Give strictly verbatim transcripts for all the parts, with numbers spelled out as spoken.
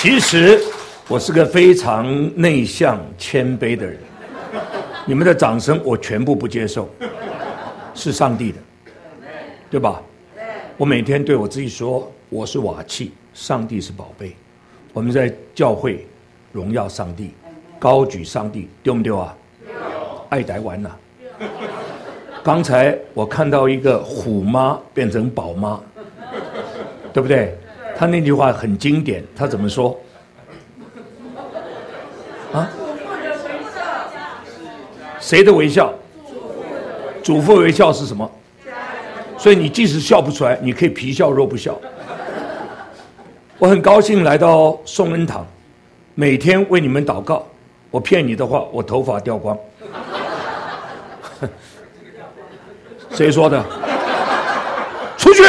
其实我是个非常内向谦卑的人，你们的掌声我全部不接受，是上帝的，对吧？我每天对我自己说，我是瓦器，上帝是宝贝。我们在教会荣耀上帝，高举上帝，对不对啊？爱台湾呐！刚才我看到一个虎妈变成宝妈，对不对？他那句话很经典，他怎么说？啊？谁的微笑？祖父微笑是什么？所以你即使笑不出来，你可以皮笑肉不笑。我很高兴来到颂恩堂，每天为你们祷告。我骗你的话，我头发掉光。谁说的？出去！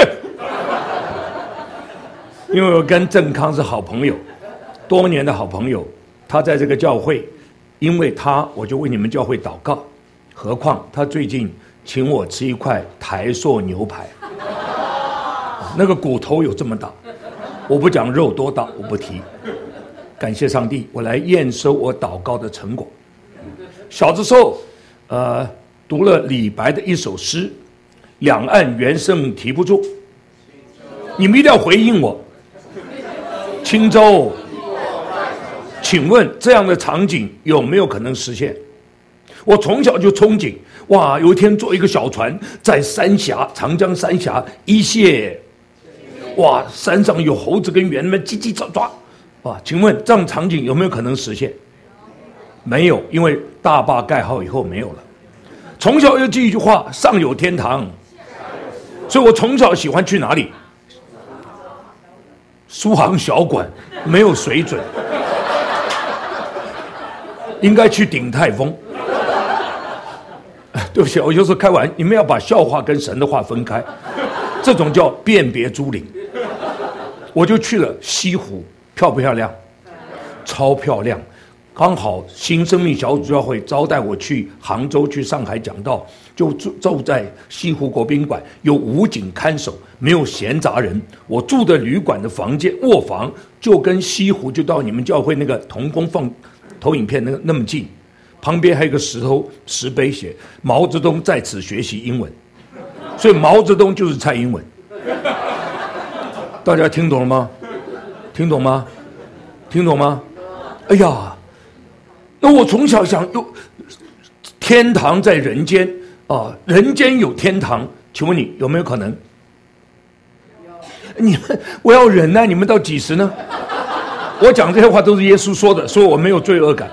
因为我跟郑康是好朋友，多年的好朋友。他在这个教会，因为他我就为你们教会祷告。何况他最近请我吃一块台塑牛排，那个骨头有这么大，我不讲肉多大，我不提。感谢上帝，我来验收我祷告的成果。小的时候，呃，读了李白的一首诗，两岸猿声啼不住。你们一定要回应我。轻舟，请问这样的场景有没有可能实现？我从小就憧憬，哇，有一天坐一个小船在三峡，长江三峡一泻，哇，山上有猴子跟猿们叽叽喳喳，哇，请问这样场景有没有可能实现？没有，因为大坝盖好以后没有了。从小又记一句话，上有天堂，所以我从小喜欢去哪里？苏杭小馆，没有水准，应该去鼎泰丰。对不起，我就是开玩笑，你们要把笑话跟神的话分开，这种叫辨别诸灵。我就去了西湖，漂不漂亮？超漂亮。刚好新生命小组教会招待我去杭州、去上海讲道，就住住在西湖国宾馆，有武警看守，没有闲杂人。我住的旅馆的房间卧房就跟西湖，就到你们教会那个童工放投影片那个那么近，旁边还有一个石头石碑写毛泽东在此学习英文，所以毛泽东就是蔡英文。大家听懂了吗？听懂吗？听懂吗？哎呀！那我从小想，有天堂在人间啊，人间有天堂，请问你有没有可能？你们，我要忍耐，你们到几时呢？我讲这些话都是耶稣说的，所以我没有罪恶感。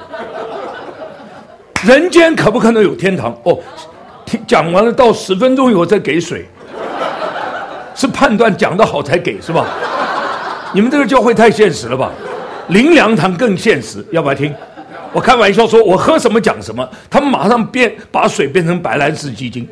人间可不可能有天堂？哦，讲完了到十分钟以后再给水，是判断讲得好才给是吧？你们这个教会太现实了吧？灵粮堂更现实，要不要听？我开玩笑说，我喝什么讲什么，他们马上变把水变成白兰氏基金。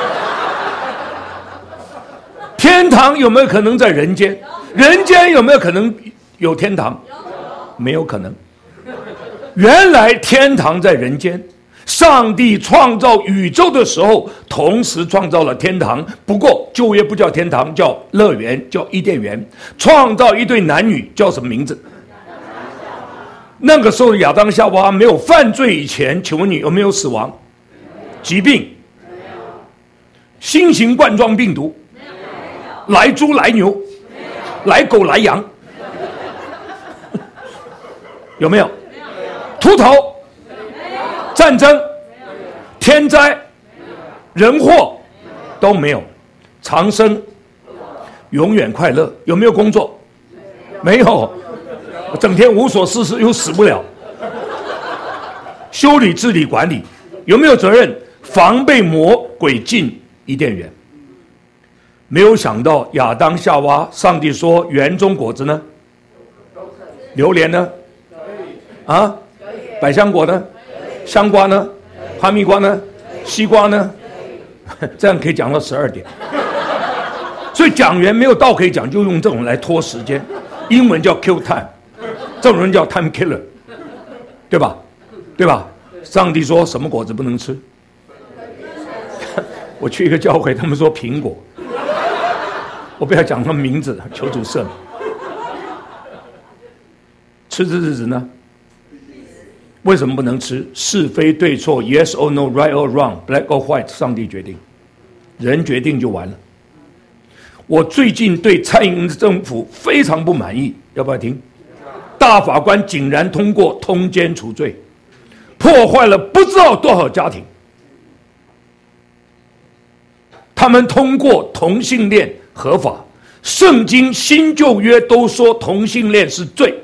天堂有没有可能在人间？人间有没有可能有天堂？没有可能。原来天堂在人间，上帝创造宇宙的时候，同时创造了天堂。不过旧约不叫天堂，叫乐园，叫伊甸园。创造一对男女，叫什么名字？那个时候亚当夏娃没有犯罪以前，请问你有没有死亡？疾病？新型冠状病毒？来猪来牛？来狗来羊？有没有？秃头？战争？天灾？人祸？都没有。长生？永远快乐？有没有工作？没有。整天无所事事又死不了。修理治理管理有没有责任？防备魔鬼进伊甸园。没有想到亚当夏娃，上帝说园中果子呢？榴莲呢？啊？百香果呢？香瓜呢？哈密瓜呢？西瓜呢？这样可以讲到十二点。所以讲员没有道可以讲，就用这种来拖时间。英文叫 kill time。这种人叫 time killer， 对吧？对吧？上帝说什么果子不能吃？我去一个教会，他们说苹果，我不要讲他们名字，求主赦免。 吃的日子呢？为什么不能吃？是非对错 ，yes or no，right or wrong，black or white， 上帝决定，人决定就完了。我最近对蔡英文的政府非常不满意，要不要听？大法官竟然通过通奸除罪，破坏了不知道多少家庭。他们通过同性恋合法，圣经新旧约都说同性恋是罪。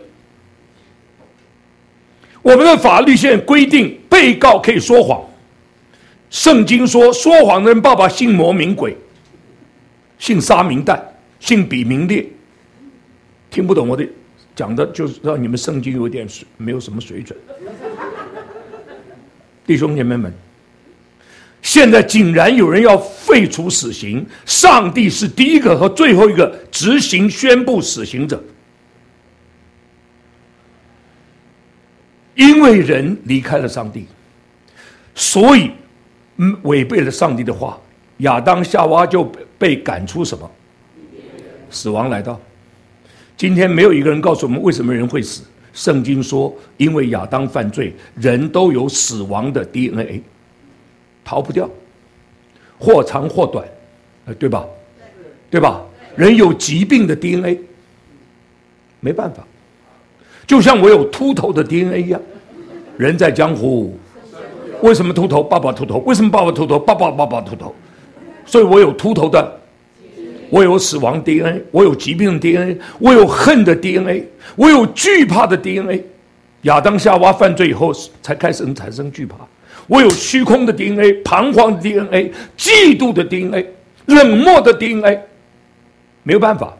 我们的法律现在规定，被告可以说谎。圣经说，说谎的人爸爸姓魔名鬼，姓沙名旦，姓比名列。听不懂我的讲的，就知道你们圣经有点没有什么水准。弟兄姐妹们，现在竟然有人要废除死刑，上帝是第一个和最后一个执行宣布死刑者。因为人离开了上帝，所以违背了上帝的话，亚当夏娃就被赶出什么？死亡来到。今天没有一个人告诉我们为什么人会死。圣经说，因为亚当犯罪，人都有死亡的 D N A， 逃不掉，或长或短，对吧？对吧？人有疾病的 D N A， 没办法。就像我有秃头的 D N A 一样，人在江湖，为什么秃头？爸爸秃头。为什么爸爸秃头？爸爸爸爸秃头。所以我有秃头的，我有死亡 D N A， 我有疾病的 D N A， 我有恨的 D N A， 我有惧怕的 D N A。亚当夏娃犯罪以后才开始产生惧怕。我有虚空的 D N A， 彷徨的 D N A， 嫉妒的 D N A， 冷漠的 D N A， 没有办法。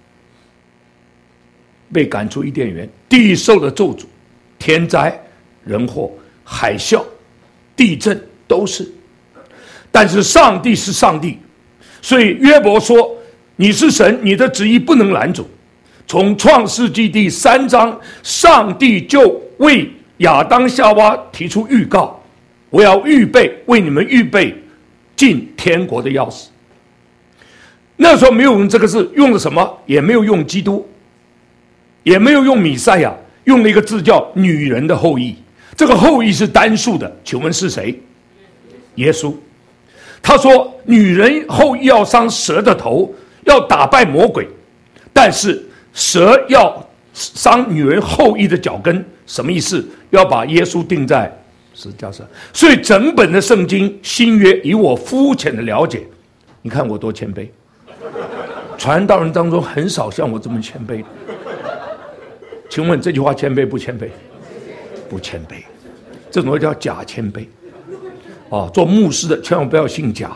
被赶出伊甸园，地受了咒诅，天灾人祸、海啸、地震都是。但是上帝是上帝，所以约伯说：“你是神，你的旨意不能拦阻。”从创世纪第三章，上帝就为亚当夏娃提出预告：“我要预备为你们预备进天国的钥匙。”那时候没有用这个字，用了什么？也没有用基督。也没有用弥赛亚，用了一个字叫女人的后裔。这个后裔是单数的，请问是谁？耶稣。他说女人后裔要伤蛇的头，要打败魔鬼，但是蛇要伤女人后裔的脚跟，什么意思？要把耶稣钉在十字架上。所以整本的圣经新约，以我肤浅的了解，你看我多谦卑，传道人当中很少像我这么谦卑的。请问这句话谦卑不谦卑？不谦卑，这种叫假谦卑。哦，做牧师的千万不要信假，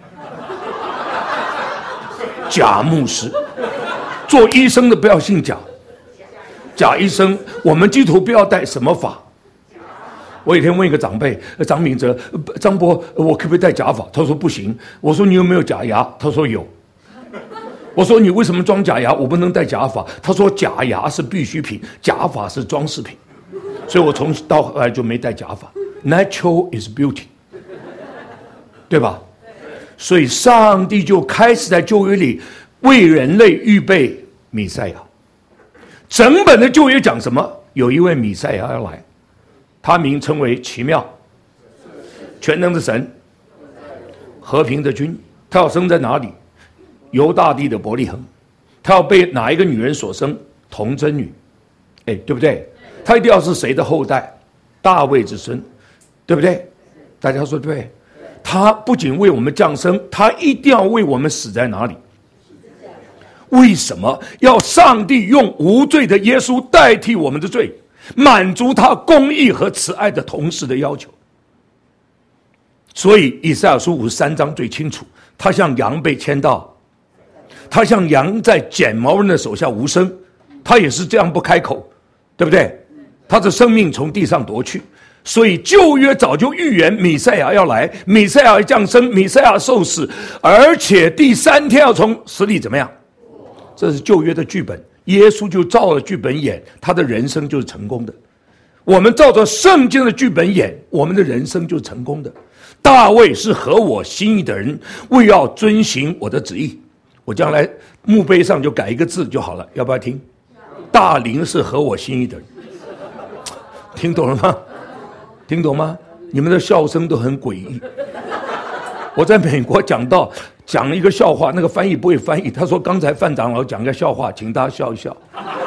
假牧师；做医生的不要信假，假医生。我们基督徒不要戴什么法？我有一天问一个长辈张明哲，张伯，我可不可以戴假发？他说不行。我说你有没有假牙？他说有。我说你为什么装假牙？我不能戴假发。他说假牙是必需品，假发是装饰品。所以我从到后来就没戴假发。Natural is beauty， 对吧？所以上帝就开始在旧约里为人类预备弥赛亚。整本的旧约讲什么？有一位弥赛亚要来，他名称为奇妙、全能的神、和平的君。他要生在哪里？犹大地的伯利恒。他要被哪一个女人所生？童贞女。哎，对不对？他一定要是谁的后代？大卫之孙，对不对？大家说对不对？他不仅为我们降生，他一定要为我们死在哪里？为什么要上帝用无罪的耶稣代替我们的罪，满足他公义和慈爱的同时的要求？所以以赛亚书五十三章最清楚，他像羊被牵到，他像羊在剪毛人的手下无声，他也是这样不开口，对不对？他的生命从地上夺去。所以旧约早就预言弥赛亚要来，弥赛亚降生，弥赛亚受死，而且第三天要从死里怎么样？这是旧约的剧本，耶稣就照了剧本演，他的人生就是成功的。我们照着圣经的剧本演，我们的人生就是成功的。大卫是合我心意的人，为要遵行我的旨意。我将来墓碑上就改一个字就好了，要不要听？大林是合我心意的人。 听懂了吗？听懂吗？你们的笑声都很诡异。我在美国讲到讲一个笑话，那个翻译不会翻译，他说刚才范长老讲个笑话，请大家笑一笑。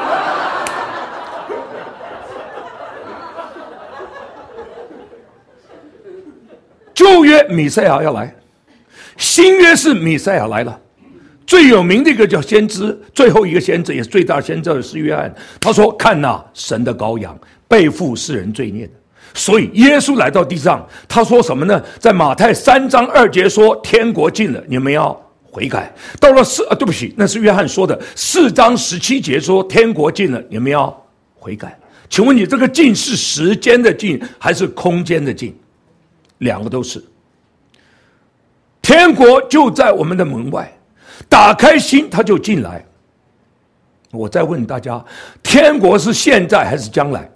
旧约弥赛亚要来，新约是弥赛亚来了。最有名的一个叫先知，最后一个先知也是最大先知是约翰。他说：“看哪，神的羔羊，背负世人罪孽的。”所以耶稣来到地上，他说什么呢？在马太三章二节说：“天国近了，你们要悔改。”到了四啊，对不起，那是约翰说的。四章十七节说：“天国近了，你们要悔改。”请问你这个近是时间的近还是空间的近？两个都是。天国就在我们的门外，打开心他就进来。我再问大家，天国是现在还是将来？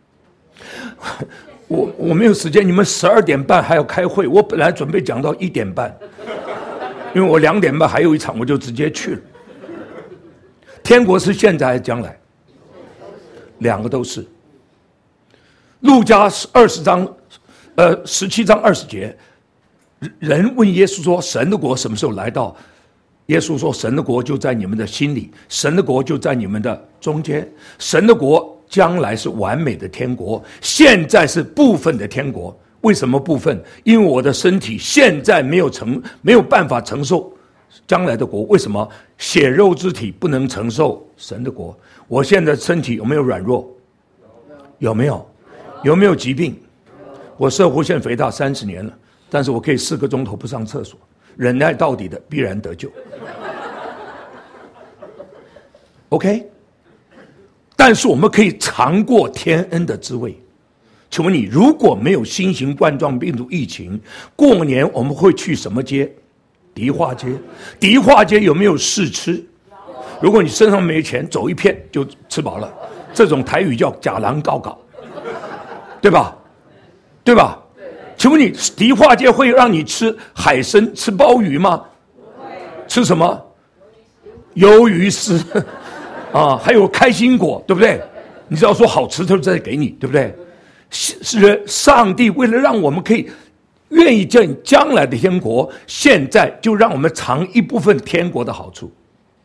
我我没有时间，你们十二点半还要开会，我本来准备讲到一点半，因为我两点半还有一场，我就直接去了。天国是现在还是将来？两个都是。路加二十章，呃，十七章二十节，人问耶稣说：“神的国什么时候来到？”耶稣说：“神的国就在你们的心里，神的国就在你们的中间。神的国将来是完美的天国，现在是部分的天国。为什么部分？因为我的身体现在没有承没有办法承受将来的国。为什么？血肉之体不能承受神的国。我现在身体有没有软弱？有没有？有没有疾病？我射弧腺肥大三十年了，但是我可以四个钟头不上厕所。忍耐到底的必然得救。OK， 但是我们可以尝过天恩的滋味。请问你，如果没有新型冠状病毒疫情，过年我们会去什么街？迪化街。迪化街有没有试吃？如果你身上没钱，走一片就吃饱了。这种台语叫假狼告告，对吧？对吧？请问你，迪化街会让你吃海参、吃鲍鱼吗？吃什么？鱿鱼丝啊，还有开心果，对不对？你只要说好吃，他就再给你，对不对？是上帝为了让我们可以愿意见将来的天国，现在就让我们尝一部分天国的好处。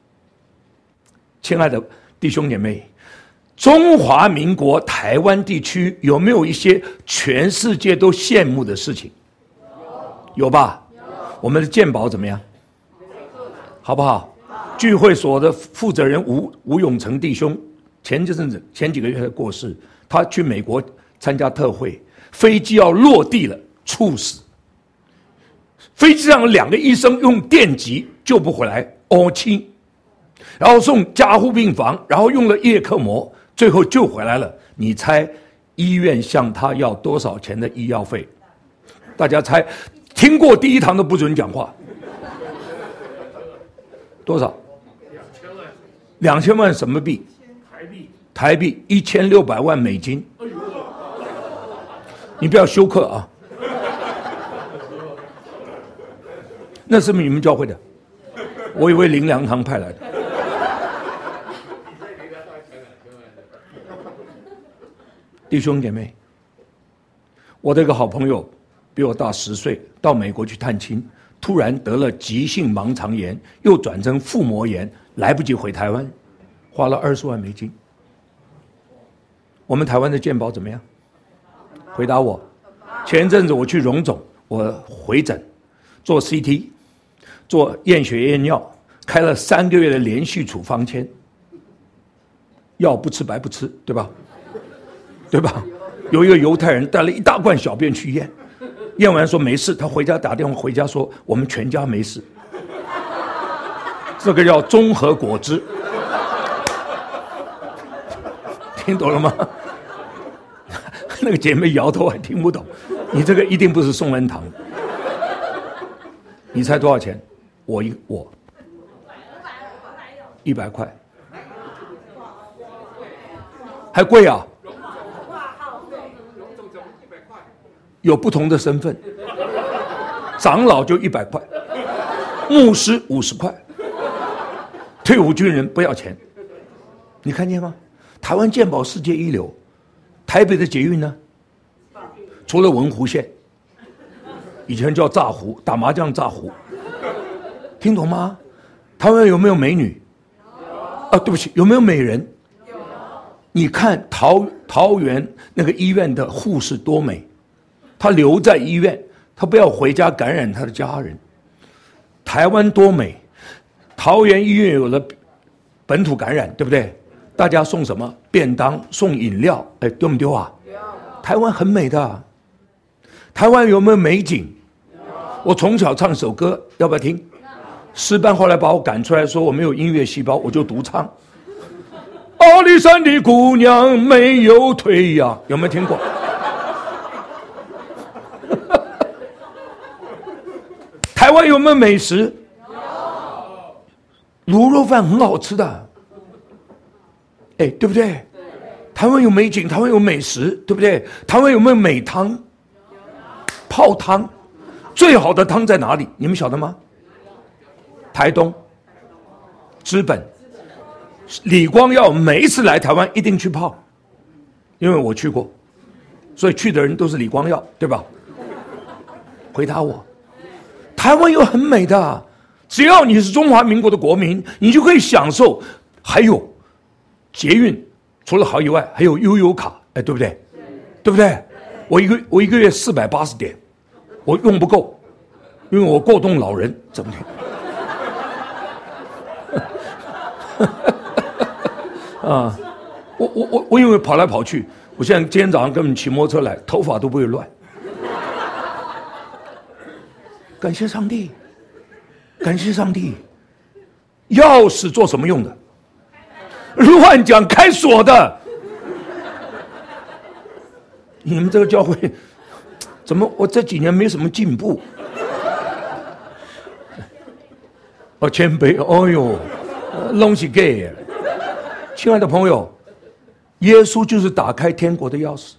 亲爱的弟兄姐妹，中华民国台湾地区有没有一些全世界都羡慕的事情？有吧？我们的健保怎么样？好不好？聚会所的负责人吴吴永成弟兄，前阵子前几个月过世，他去美国参加特会，飞机要落地了，猝死。飞机上两个医生用电击救不回来，哦亲，然后送加护病房，然后用了叶克膜。最后救回来了，你猜医院向他要多少钱的医药费？大家猜，听过第一堂都不准讲话。多少？两千万。两千万什么币？台币。台币一千六百万美金。你不要休克啊！那是你们教会的，我以为灵粮堂派来的。弟兄姐妹，我的一个好朋友比我大十岁，到美国去探亲，突然得了急性盲肠炎，又转成腹膜炎，来不及回台湾，花了二十万美金。我们台湾的健保怎么样？回答我。前一阵子我去荣总，我回诊，做 C T， 做验血验尿，开了三个月的连续处方签，药不吃白不吃，对吧？对吧？有一个犹太人带了一大罐小便去验，验完说没事，他回家打电话回家说我们全家没事。这个叫综合果汁，听懂了吗？那个姐妹摇头还听不懂，你这个一定不是宋恩堂。你猜多少钱？我一我一百块，还贵啊！有不同的身份，长老就一百块，牧师五十块，退伍军人不要钱。你看见吗？台湾健保世界一流， 台北的捷运呢？除了文湖线，以前叫炸湖，打麻将炸湖，听懂吗？台湾有没有美女？啊，对不起，有没有美人？你看桃桃园那个医院的护士多美，她留在医院，她不要回家感染她的家人。台湾多美，桃园医院有了本土感染，对不对？大家送什么便当，送饮料，哎，丢不丢啊？台湾很美的。台湾有没有美景？我从小唱首歌，要不要听？师班后来把我赶出来，说我没有音乐细胞，我就独唱。阿里山的姑娘没有腿呀，有没有听过？台湾有没有美食？卤肉饭很好吃的，哎，对不对？台湾有美景，台湾有美食，对不对？台湾有没有美汤？泡汤，最好的汤在哪里？你们晓得吗？台东、知本、李光耀每一次来台湾一定去泡，因为我去过，所以去的人都是李光耀，对吧？回答我，台湾有很美的，只要你是中华民国的国民，你就可以享受。还有捷运，除了好以外，还有悠游卡，哎，对不对？对不对？我一个我一个月四百八十点，我用不够，因为我过动老人，怎么听？啊，我我我我因为跑来跑去，我现在今天早上根本骑摩托车来，头发都不会乱。感谢上帝，感谢上帝。钥匙做什么用的？乱讲开锁的。你们这个教会怎么我这几年没什么进步？哦，谦卑，哦呦，弄起 gay。亲爱的朋友，耶稣就是打开天国的钥匙，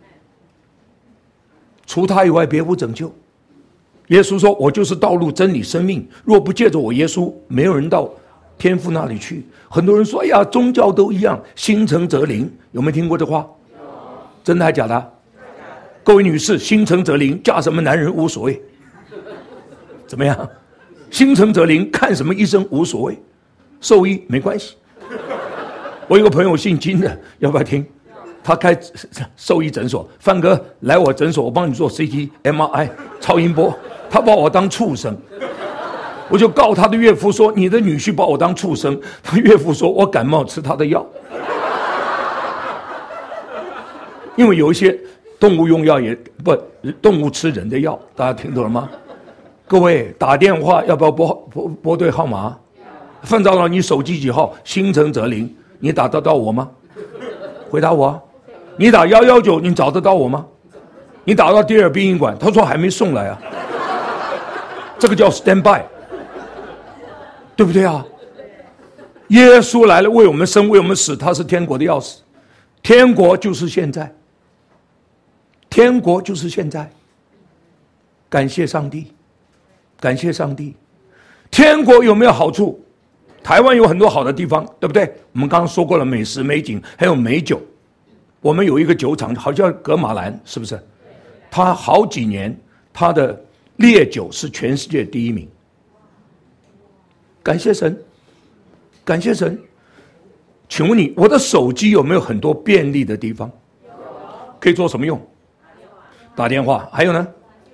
除他以外别无拯救。耶稣说：“我就是道路、真理、生命，若不借着我耶稣，没有人到天父那里去。”很多人说：“哎呀，宗教都一样，心诚则灵。”有没有听过这话？真的还假的？各位女士，心诚则灵，嫁什么男人无所谓。怎么样？心诚则灵，看什么医生无所谓，兽医没关系。我有个朋友姓金的，要不要听？他开兽医诊所，范哥来我诊所，我帮你做 C T、M R I、超音波。他把我当畜生，我就告他的岳父说：“你的女婿把我当畜生。”他岳父说：“我感冒吃他的药。”因为有一些动物用药也不，动物吃人的药，大家听懂了吗？各位打电话要不要拨拨拨对号码？范长老，你手机几号？心诚则灵，你打得到我吗？回答我。你打一一九，你找得到我吗？你打到第二殡仪馆，他说还没送来啊。这个叫 stand by， 对不对啊？耶稣来了，为我们生，为我们死，他是天国的钥匙。天国就是现在，天国就是现在。感谢上帝，感谢上帝。天国有没有好处？台湾有很多好的地方，对不对？我们刚刚说过了，美食美景，还有美酒。我们有一个酒厂，好像格马兰，是不是？他好几年，他的烈酒是全世界第一名。感谢神，感谢神。请问你，我的手机有没有很多便利的地方？可以做什么用？打电话，还有呢？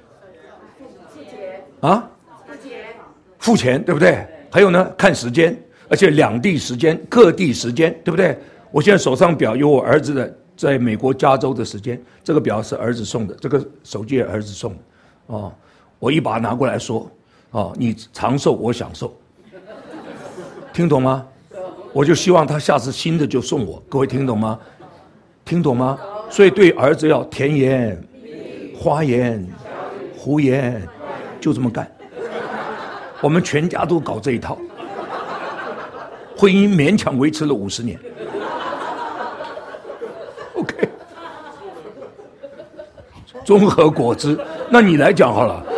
啊？付钱，对不对？还有呢？看时间，而且两地时间、各地时间，对不对？我现在手上表有我儿子的在美国加州的时间，这个表是儿子送的，这个手机也儿子送的。哦，我一把拿过来说，哦，你长寿，我享受，听懂吗？我就希望他下次新的就送我，各位听懂吗？听懂吗？所以对儿子要甜言、花言、胡言，就这么干。我们全家都搞这一套，婚姻勉强维持了五十年。OK， 综合果汁，那你来讲好了。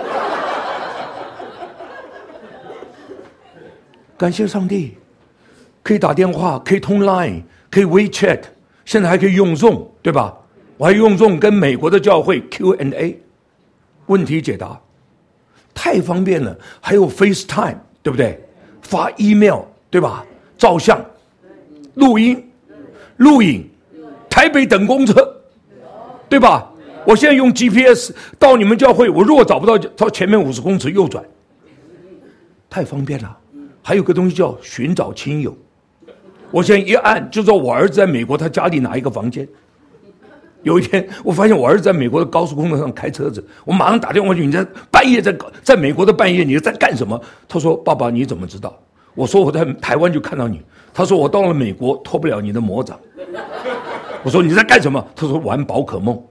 感谢上帝，可以打电话，可以通 Line， 可以 WeChat， 现在还可以用 Zoom， 对吧？ 我还用这种跟美国的教会 Q and A 问题解答，太方便了。还有 FaceTime， 对不对？发 email， 对吧？照相、录音、录影，台北等公车，对吧？我现在用 G P S 到你们教会，我如果找不到，到前面五十公尺右转，太方便了。还有个东西叫寻找亲友，我现在一按就知道我儿子在美国，他家里哪一个房间。有一天，我发现我儿子在美国的高速公路上开车子，我马上打电话去，你在半夜在在美国的半夜你在干什么？他说：“爸爸，你怎么知道？”我说：“我在台湾就看到你。”他说：“我到了美国脱不了你的魔掌。”我说：“你在干什么？”他说：“玩宝可梦。”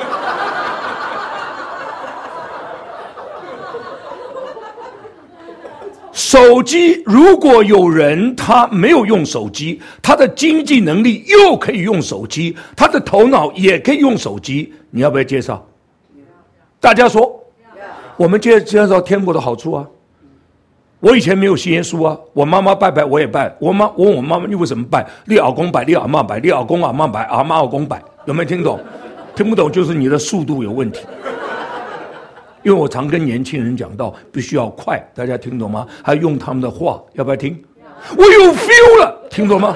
手机如果有人他没有用手机，他的经济能力又可以用手机，他的头脑也可以用手机，你要不要介绍？大家说，我们介介绍天国的好处啊。我以前没有信耶稣啊，我妈妈拜拜我也拜，我妈问我妈妈你为什么拜？你老公拜，你阿嬷拜，你老公阿嬷拜，阿嬷老公拜，有没有听懂？听不懂就是你的速度有问题。因为我常跟年轻人讲到，必须要快，大家听懂吗？还用他们的话，要不要听？我有 feel 了，听懂吗？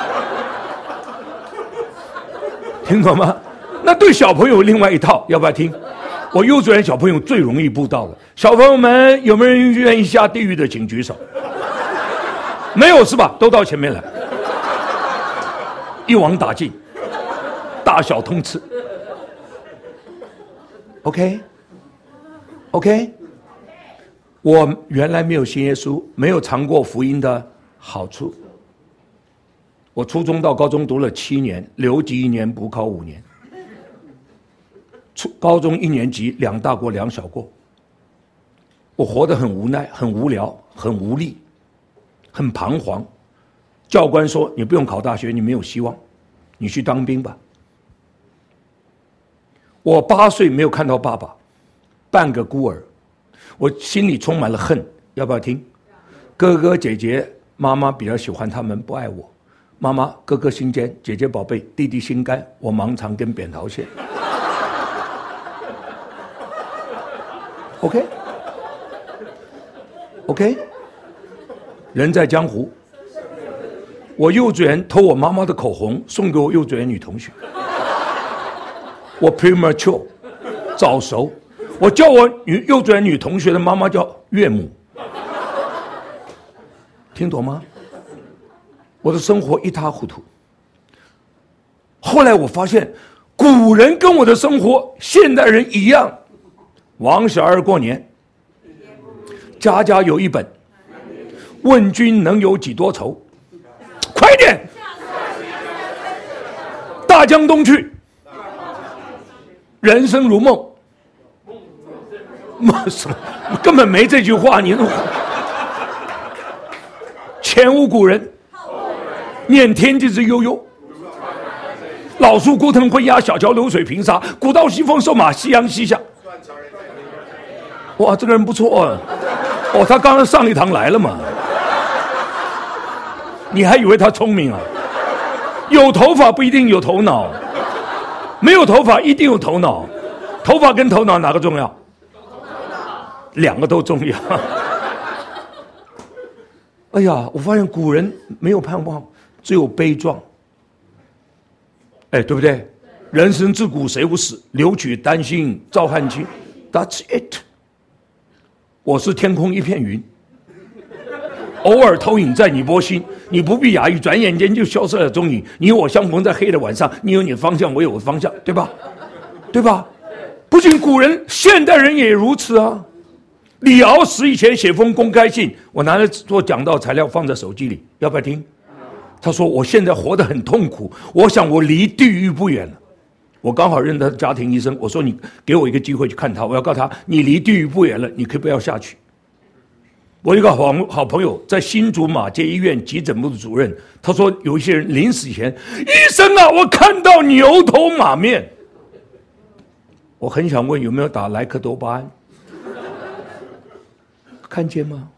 听懂吗？那对小朋友另外一套，要不要听？我幼稚园小朋友最容易布道了。小朋友们，有没有人愿意下地狱的，请举手。没有是吧？都到前面来，一网打尽，大小通吃。OK。OK， 我原来没有信耶稣，没有尝过福音的好处。我初中到高中读了七年，留级一年，补考五年。初高中一年级，两大过两小过。我活得很无奈，很无聊，很无力，很彷徨。教官说：“你不用考大学，你没有希望，你去当兵吧。”我八岁没有看到爸爸。半个孤儿，我心里充满了恨。要不要听？哥哥姐姐妈妈比较喜欢他们，不爱我。妈妈哥哥心尖，姐姐宝贝，弟弟心肝，我盲肠跟扁桃腺。OK OK， 人在江湖。我幼稚园偷我妈妈的口红送给我幼稚园女同学。我 premature 早熟。我叫我女幼稚园女同学的妈妈叫岳母，听懂吗？我的生活一塌糊涂。后来我发现，古人跟我的生活现代人一样。王小二过年，家家有一本，问君能有几多愁？快点！大江东去，人生如梦。什么？根本没这句话，你前无古人，念天地之悠悠。老树孤藤昏鸦，小桥流水平沙。古道西风瘦马，夕阳西下。哇，这个人不错啊！哦，他刚刚上一堂来了嘛？你还以为他聪明啊？有头发不一定有头脑，没有头发一定有头脑。头发跟头脑哪个重要？两个都重要。哎呀，我发现古人没有盼望，只有悲壮。哎，对不对？人生自古谁无死，留取丹心照汗青。That's it。我是天空一片云，偶尔投影在你波心，你不必讶异，转眼间就消失了踪影。你我相逢在黑的晚上，你有你的方向，我有我的方向，对吧？对吧？不仅古人，现代人也如此啊。李敖死以前写封公开信，我拿来做讲道材料放在手机里，要不要听？他说：“我现在活得很痛苦，我想我离地狱不远了。”我刚好认识他的家庭医生，我说：“你给我一个机会去看他，我要告诉他你离地狱不远了，你可以不要下去。”我有一个好好朋友在新竹马街医院急诊部的主任，他说有一些人临死前，医生啊，我看到牛头马面。我很想问有没有打莱克多巴胺？看见吗？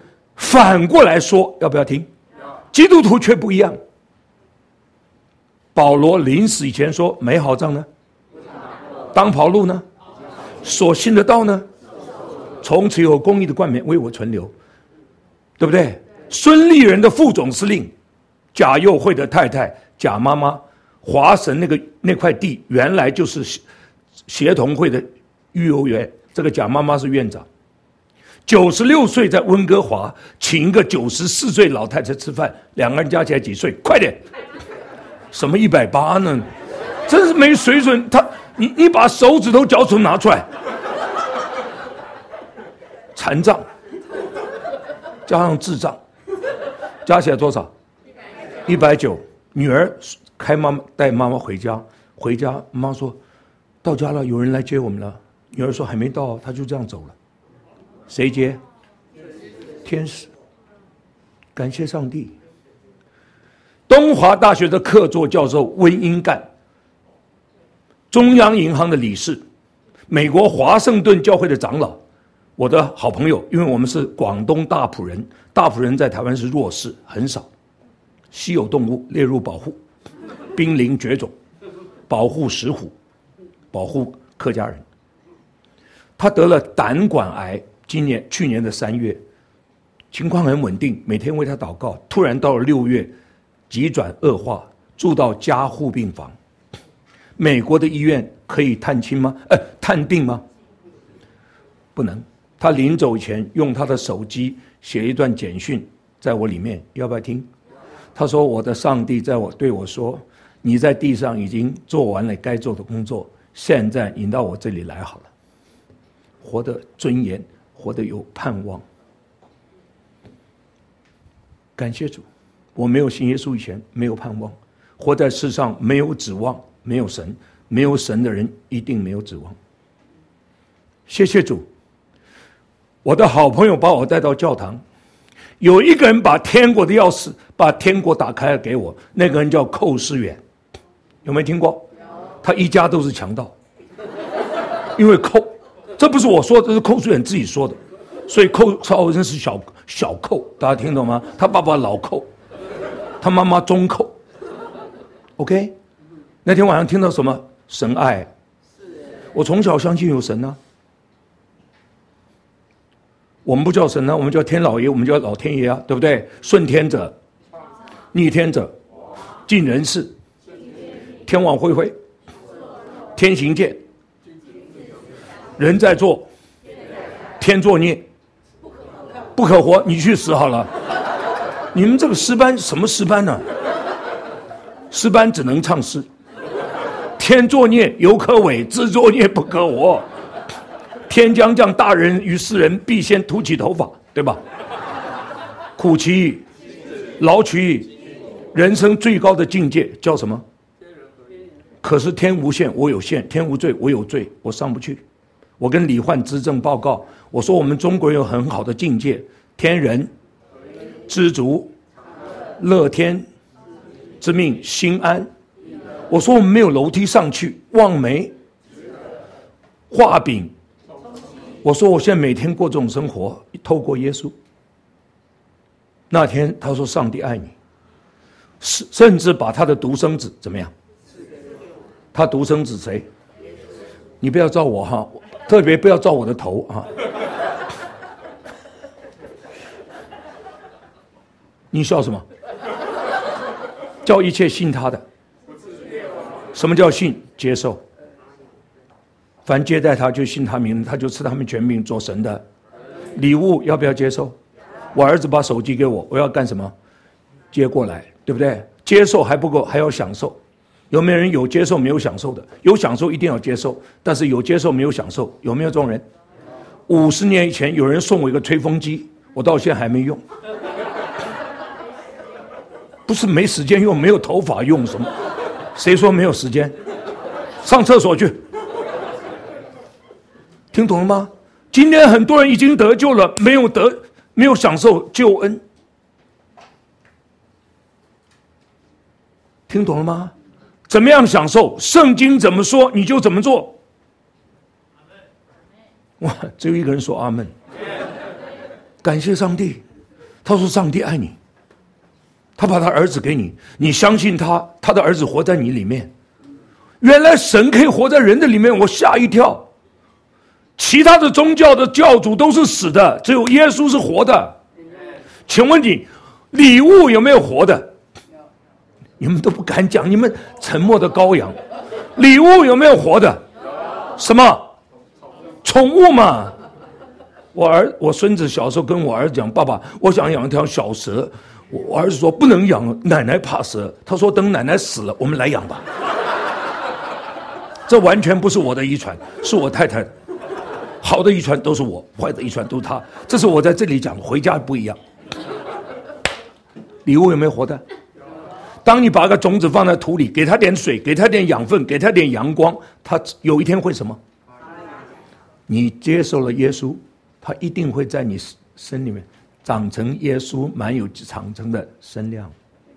反过来说，要不要听？基督徒却不一样。 保罗临死以前说：美好仗呢？当跑路呢？所信的道呢？从此有公义的冠冕为我存留，对不对？孙立人的副总司令，贾佑会的太太贾妈妈，华神那个那块地原来就是协同会的育幼园，这个贾妈妈是院长。九十六岁在温哥华请一个九十四岁老太太吃饭，两个人加起来几岁？快点！什么一百八呢？真是没水准！他，你你把手指头、脚趾头拿出来，残障加上智障，加起来多少？一百九。女儿开妈妈带妈妈回家，回家妈妈说，到家了，有人来接我们了。女儿说还没到，她就这样走了。谁接？天使。感谢上帝。东华大学的客座教授温英干，中央银行的理事，美国华盛顿教会的长老，我的好朋友，因为我们是广东大埔人，大埔人在台湾是弱势，很少，稀有动物列入保护，濒临绝种，保护石虎，保护客家人。他得了胆管癌，今年去年的三月，情况很稳定，每天为他祷告。突然到了六月，急转恶化，住到加护病房。美国的医院可以探亲吗？呃，探病吗？不能。他临走前用他的手机写一段简讯在我里面，要不要听？他说：我的上帝在我对我说，你在地上已经做完了该做的工作，现在引到我这里来好了。活得尊严，活得有盼望。感谢主，我没有信耶稣以前没有盼望，活在世上没有指望，没有神，没有神的人一定没有指望。谢谢主，我的好朋友把我带到教堂，有一个人把天国的钥匙，把天国打开了给我，那个人叫寇世远，有没有听过？他一家都是强盗，因为寇，这不是我说的，这是寇世远自己说的，所以寇少文是小小寇，大家听懂吗？他爸爸老寇，他妈妈中寇。OK， 那天晚上听到什么？神爱，我从小相信有神啊。我们不叫神啊，我们叫天老爷，我们叫老天爷啊，对不对？顺天者，逆天者，尽人事，天网恢恢，天行健，人在做，天作孽，不可活，你去死好了。你们这个诗班什么诗班呢、啊？诗班只能唱诗。天作孽犹可违，自作孽不可活。天将降大人于世人，必先秃起头发，对吧？苦其意，劳其意，人生最高的境界叫什么？可是天无限，我有限；天无罪，我有罪，我上不去。我跟李焕资政报告，我说我们中国人有很好的境界：天人、知足、乐天、知命、心安。我说我们没有楼梯上去，望梅、画饼。我说我现在每天过这种生活，透过耶稣。那天他说上帝爱你，甚至把他的独生子怎么样？他独生子谁？你不要照我哈，特别不要照我的头啊。你笑什么？叫一切信他的。什么叫信？接受。凡接待他就信他名，他就赐他们权柄做神的礼物，要不要接受？我儿子把手机给我，我要干什么？接过来，对不对？接受还不够，还要享受。有没有人有接受没有享受的？有享受一定要接受，但是有接受没有享受，有没有这种人？五十年以前有人送我一个吹风机，我到现在还没用。不是没时间用，没有头发用什么？谁说没有时间？上厕所去。听懂了吗？今天很多人已经得救了，没有得，没有享受救恩。听懂了吗？怎么样享受？圣经怎么说你就怎么做。哇，只有一个人说阿们。感谢上帝，他说上帝爱你， 他把他儿子给你，你相信他，他的儿子活在你里面。原来神可以活在人的里面，我吓一跳。其他的宗教的教主都是死的，只有耶稣是活的。请问你，礼物有没有活的？你们都不敢讲，你们沉默的羔羊。礼物有没有活的？什么？宠物嘛。我儿我孙子小时候跟我儿子讲，爸爸，我想养一条小蛇。我儿子说不能养，奶奶怕蛇。他说等奶奶死了，我们来养吧。这完全不是我的遗传，是我太太的。好的遗传都是我，坏的遗传都是他。这是我在这里讲，回家不一样。礼物有没有活的？当你把个种子放在土里，给它点水，给它点养分，给它点阳光，它有一天会什么？你接受了耶稣，它一定会在你身里面长成耶稣满有长成的身量。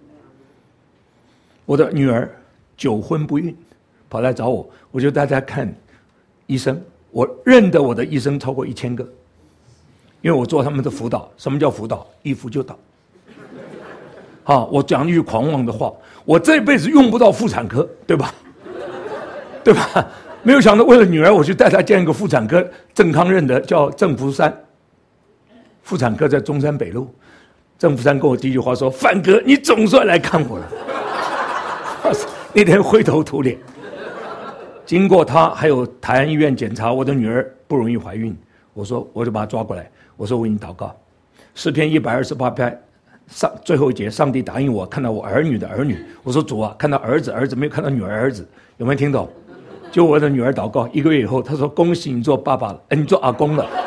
我的女儿久婚不孕，跑来找我，我就带她看医生。我认得我的医生超过一千个，因为我做他们的辅导。什么叫辅导？一辅就导。好，我讲一句狂妄的话，我这辈子用不到妇产科，对吧？对吧？没有想到为了女儿，我去带她见一个妇产科，郑康认得，叫郑福山。妇产科在中山北路。郑福山跟我第一句话说：“范哥，你总算来看我了。”那天灰头土脸。经过他还有台安医院检查，我的女儿不容易怀孕。我说，我就把她抓过来，我说我为你祷告。诗篇一百二十八篇上最后一节，上帝答应我看到我儿女的儿女。我说主啊，看到儿子儿子，没有看到女儿儿子，有没有听懂？就我的女儿祷告一个月以后，她说恭喜你做爸爸了，哎，你做阿公了。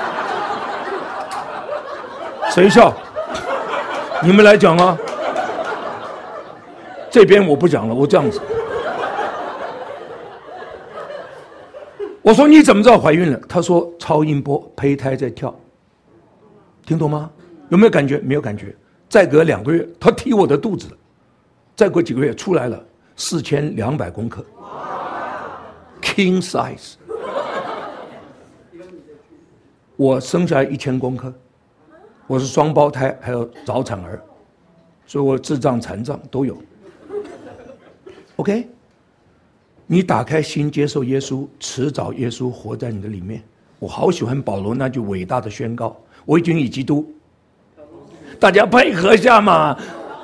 谁笑？你们来讲啊。这边我不讲了，我这样子。我说你怎么知道怀孕了？他说超音波胚胎在跳，听懂吗？有没有感觉？没有感觉。再隔两个月，他踢我的肚子了。再过几个月出来了，四千两百公克 ，king size。我生下来一千公克，我是双胞胎，还有早产儿，所以我智障残障都有。OK。你打开心接受耶稣，迟早耶稣活在你的里面。我好喜欢保罗那句伟大的宣告：我已经与基督，大家配合一下嘛。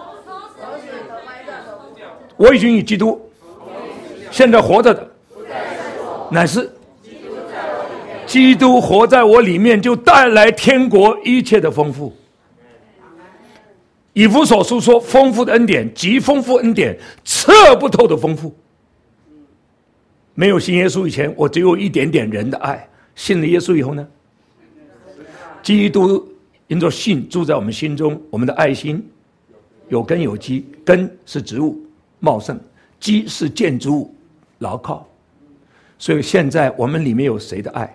我已经与基督，现在活着的乃是基督活在我里面，就带来天国一切的丰富。以弗所书说，丰富的恩典极丰富恩典，测不透的丰富。没有信耶稣以前，我只有一点点人的爱。信了耶稣以后呢，基督因着信住在我们心中，我们的爱心有根有基，根是植物茂盛，基是建筑物牢靠。所以现在我们里面有谁的爱？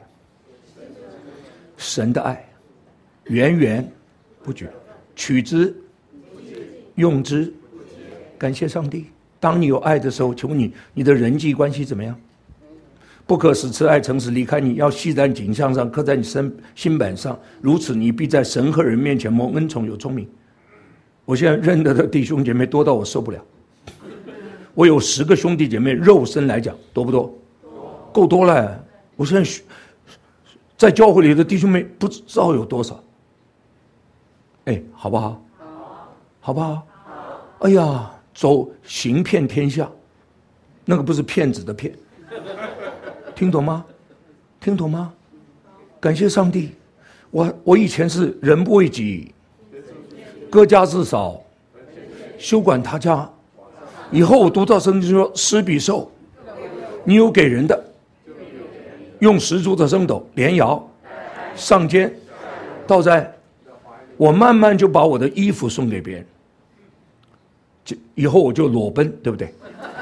神的爱，源源不绝，取之用之，感谢上帝。当你有爱的时候，请问你，你的人际关系怎么样？不可使慈爱诚实离开你，要系在颈项上，刻在你身心板上。如此，你必在神和人面前蒙恩宠有聪明。我现在认得的弟兄姐妹多到我受不了。我有十个兄弟姐妹，肉身来讲多不多？够多了。我现在在教会里的弟兄妹不知道有多少。哎，好不好？好不好？哎呀，走行骗天下，那个不是骗子的骗。听懂吗？听懂吗？感谢上帝。我我以前是人不为己，各家自扫，休管他家。以后我读到圣经说，施比受，你有给人的，用十足的升斗连摇上肩倒在，我慢慢就把我的衣服送给别人，就以后我就裸奔，对不对？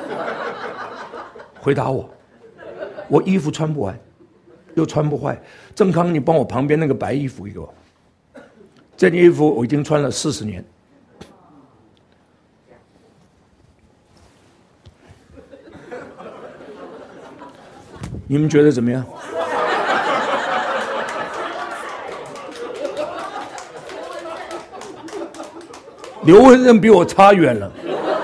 回答我。我衣服穿不完，又穿不坏。郑康，你帮我旁边那个白衣服给我。这件衣服我已经穿了四十年。你们觉得怎么样？ 刘文正比我差远了。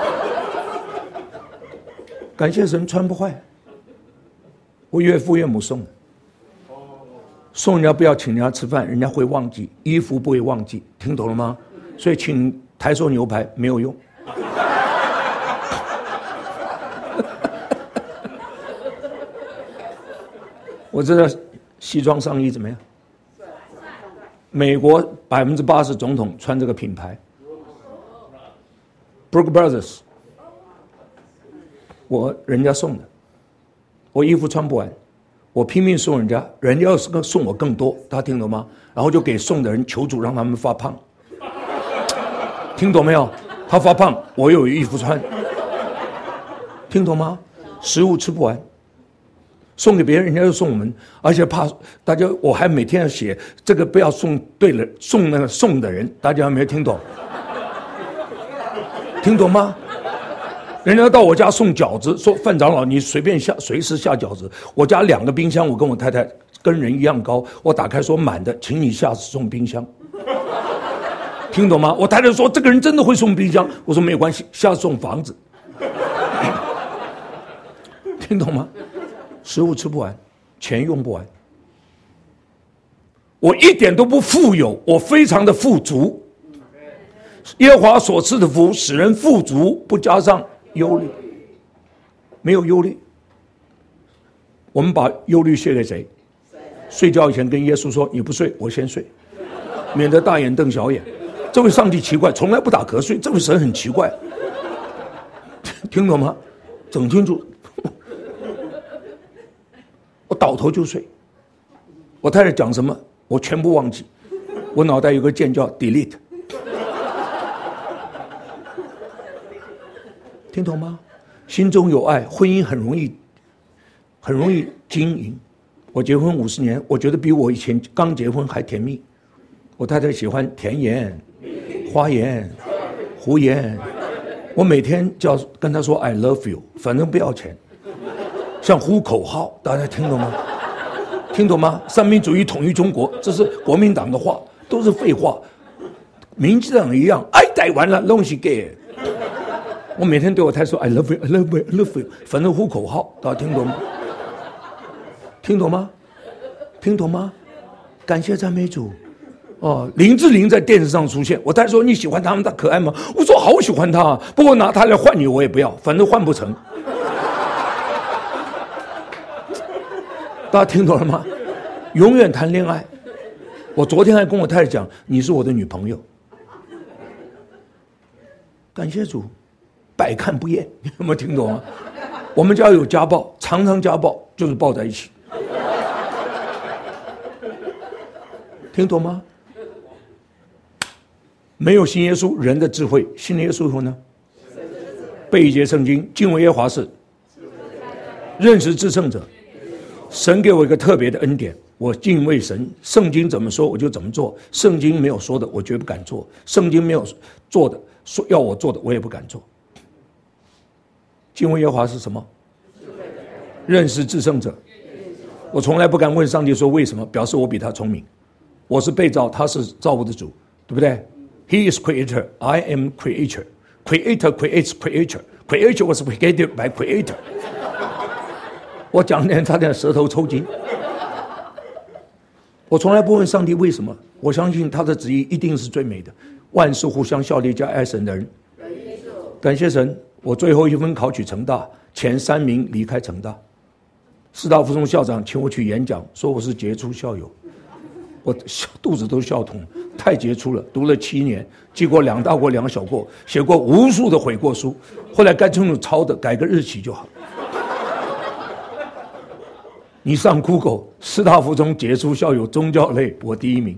感谢神，穿不坏。我岳父岳母送的，送人家不要请人家吃饭，人家会忘记，衣服不会忘记，听懂了吗？所以请台塑牛排没有用。我知道西装上衣怎么样？美国百分之八十总统穿这个品牌 ，Brooks Brothers， 我人家送的，我衣服穿不完，我拼命送人家，人家要是送我更多，大家听懂吗？然后就给送的人求主让他们发胖，听懂没有？他发胖，我有衣服穿，听懂吗？食物吃不完。送给别人，人家又送我们，而且怕大家，我还每天要写这个不要送对了，送那个送的人，大家有没有听懂？听懂吗？人家到我家送饺子，说范长老你随便下，随时下饺子。我家两个冰箱，我跟我太太跟人一样高，我打开说满的，请你下次送冰箱。听懂吗？我太太说这个人真的会送冰箱，我说没有关系，下次送房子。听懂吗？食物吃不完，钱用不完。我一点都不富有，我非常的富足。耶和华所赐的福使人富足，不加上忧虑。没有忧虑。我们把忧虑卸给谁？睡觉以前跟耶稣说：“你不睡，我先睡，免得大眼瞪小眼。”这位上帝奇怪，从来不打瞌睡，这位神很奇怪。听懂吗？整清楚。我倒头就睡，我太太讲什么我全部忘记，我脑袋有个键叫 delete， 听懂吗？心中有爱，婚姻很容易很容易经营。我结婚五十年，我觉得比我以前刚结婚还甜蜜。我太太喜欢甜言花言胡言，我每天就要跟她说 I love you， 反正不要钱，像呼口号，大家听懂吗？听懂吗？三民主义统一中国，这是国民党的话，都是废话。民进党一样，爱台湾了，东西给。我每天对我太太说 I love you, I love you, I love you， 反正呼口号，大家听懂吗？听懂吗？听懂吗？感谢赞美主。哦，林志玲在电视上出现，我太太说你喜欢她吗？她可爱吗？我说好喜欢她啊，不过拿她来换你我也不要，反正换不成。大家听懂了吗？永远谈恋爱。我昨天还跟我太太讲，你是我的女朋友。感谢主，百看不厌，你有没有听懂啊？我们家有家暴，常常家暴，就是抱在一起。听懂吗？没有信耶稣，人的智慧；信了耶稣以后呢？背一节圣经，敬畏耶和华是认识至圣者。神给我一个特别的恩典，我敬畏神。圣经怎么说我就怎么做，圣经没有说的我绝不敢做，圣经没有做的说要我做的我也不敢做。敬畏耶和华是什么？认识至圣者。我从来不敢问上帝说为什么，表示我比他聪明。我是被造，他是造物的主，对不对？ He is creator, I am creator. Creator creates creator. Creator was created by creator. 我讲点差点舌头抽筋。我从来不问上帝为什么，我相信他的旨意一定是最美的。万事互相效力，叫爱神的人。感谢神，我最后一分考取成大，前三名离开成大。师大附中校长请我去演讲，说我是杰出校友，我肚子都笑痛，太杰出了，读了七年，记过两大过两小过，写过无数的悔过书，后来干脆用抄的，改个日期就好。你上 Google 师大附中杰出校友宗教类，我第一名。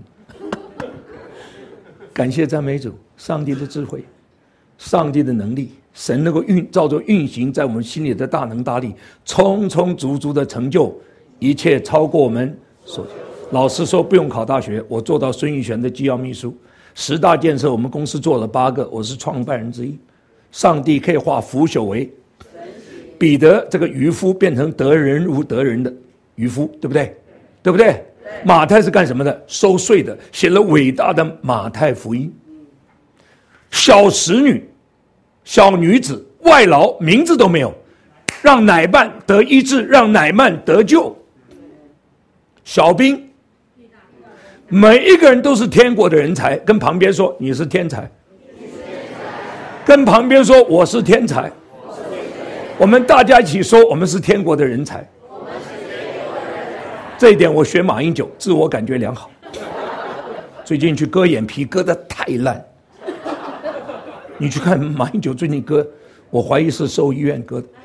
感谢赞美主，上帝的智慧，上帝的能力，神能够运照着运行在我们心里的大能大力，充充足足的成就一切，超过我们所。老师说不用考大学，我做到孙玉璇的机要秘书。十大建设我们公司做了八个，我是创办人之一。上帝可以化腐朽为彼得这个渔夫变成得人如得人的渔夫，对不对？对不对？马太是干什么的？收税的，写了伟大的马太福音。 小使女、小女子、外劳，名字都没有，让乃曼得医治，让乃曼得救。小兵，每一个人都是天国的人才，跟旁边说你是天才，跟旁边说我是天才，我们大家一起说我们是天国的人才。这一点我学马英九，自我感觉良好。最近去割眼皮割得太烂，你去看马英九最近割，我怀疑是兽医院割的。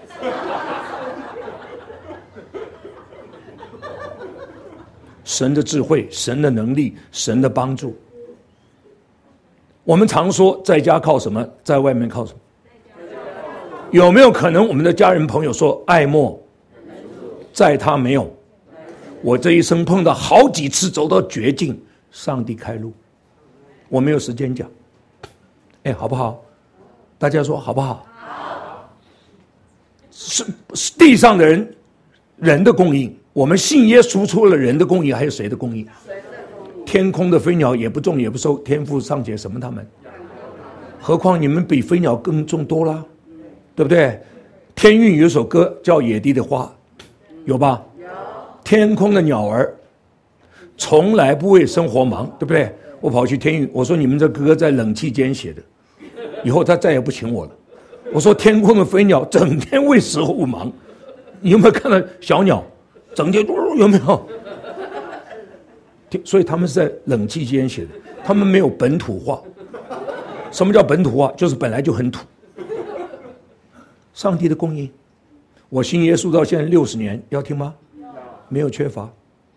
神的智慧，神的能力，神的帮助。我们常说在家靠什么，在外面靠什么？有没有可能我们的家人朋友说爱莫在他没有？我这一生碰到好几次走到绝境，上帝开路，我没有时间讲。哎，好不好？大家说好不好？好。是地上的人，人的供应。我们信耶稣，除了人的供应，还有谁的供应？天空的飞鸟也不种也不收，天父尚且什么他们？何况你们比飞鸟更种多了，对不对？天韵有首歌叫《野地的花》，有吧？天空的鸟儿从来不为生活忙，对不对？我跑去天韵，我说你们这歌在冷气间写的，以后他再也不请我了。我说天空的飞鸟整天为食物忙，你有没有看到小鸟整天有没有？所以他们是在冷气间写的，他们没有本土化。什么叫本土化？就是本来就很土。上帝的供应，我信耶稣到现在六十年，要听吗？没有缺乏。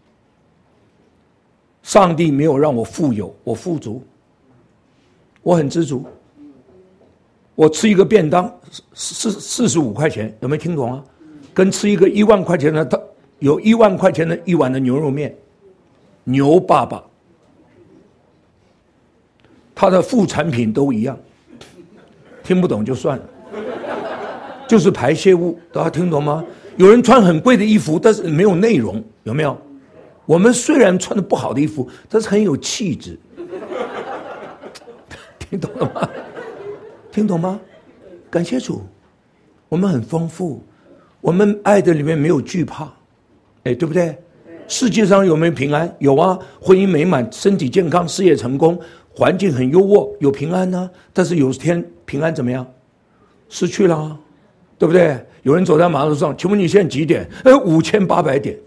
上帝没有让我富有，我富足，我很知足。我吃一个便当四四十五块钱，有没有听懂啊？跟吃一个一万块钱的，他有一万块钱的一碗的牛肉面，牛爸爸，他的副产品都一样，听不懂就算了，就是排泄物，大家听懂吗？有人穿很贵的衣服，但是没有内容，有没有？我们虽然穿的不好的衣服，但是很有气质，听懂了吗？听懂吗？感谢主，我们很丰富，我们爱的里面没有惧怕，哎，对不对？世界上有没有平安？有啊，婚姻美满，身体健康，事业成功，环境很优渥，有平安呢、啊。但是有一天平安怎么样？失去了、啊，对不对？有人走在马路上，请问你现在几点？呃，五千八百点。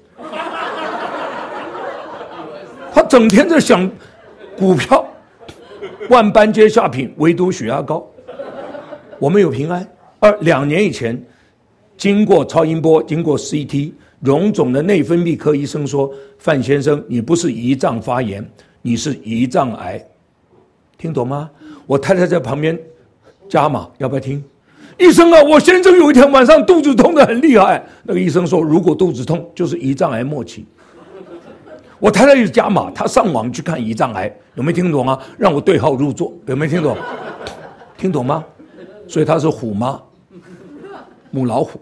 他整天在想股票，万般皆下品，唯独血压高。我们有平安。二两年以前，经过超音波，经过 C T， 荣总的内分泌科医生说：“范先生，你不是胰脏发炎，你是胰脏癌。”听懂吗？我太太在旁边加码，要不要听？医生啊，我先生有一天晚上肚子痛得很厉害。那个医生说，如果肚子痛，就是胰脏癌末期。我太太也加码，她上网去看胰脏癌，有没有听懂啊？让我对号入座，有没有听懂？听懂吗？所以她是虎妈，母老虎。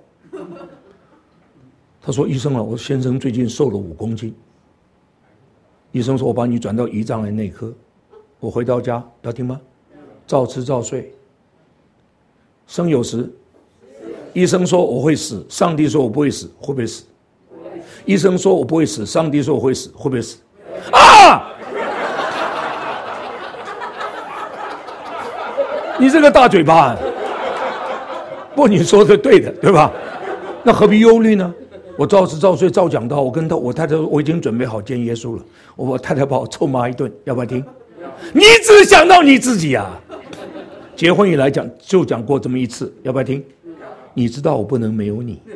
她说：“医生啊，我先生最近瘦了五公斤。”医生说：“我把你转到胰脏癌内科。”我回到家，要听吗？照吃照睡。生有时，医生说我会死，上帝说我不会死，会不会死？医生说我不会死，上帝说我会死，会不会死？啊！你这个大嘴巴，不过你说的对的，对吧？那何必忧虑呢？我照吃照睡，照讲道。我跟他，我太太说我已经准备好见耶稣了。我太太把我臭骂一顿，要不要听？你只想到你自己啊！结婚以来讲就讲过这么一次，要不要听？你知道我不能没有你，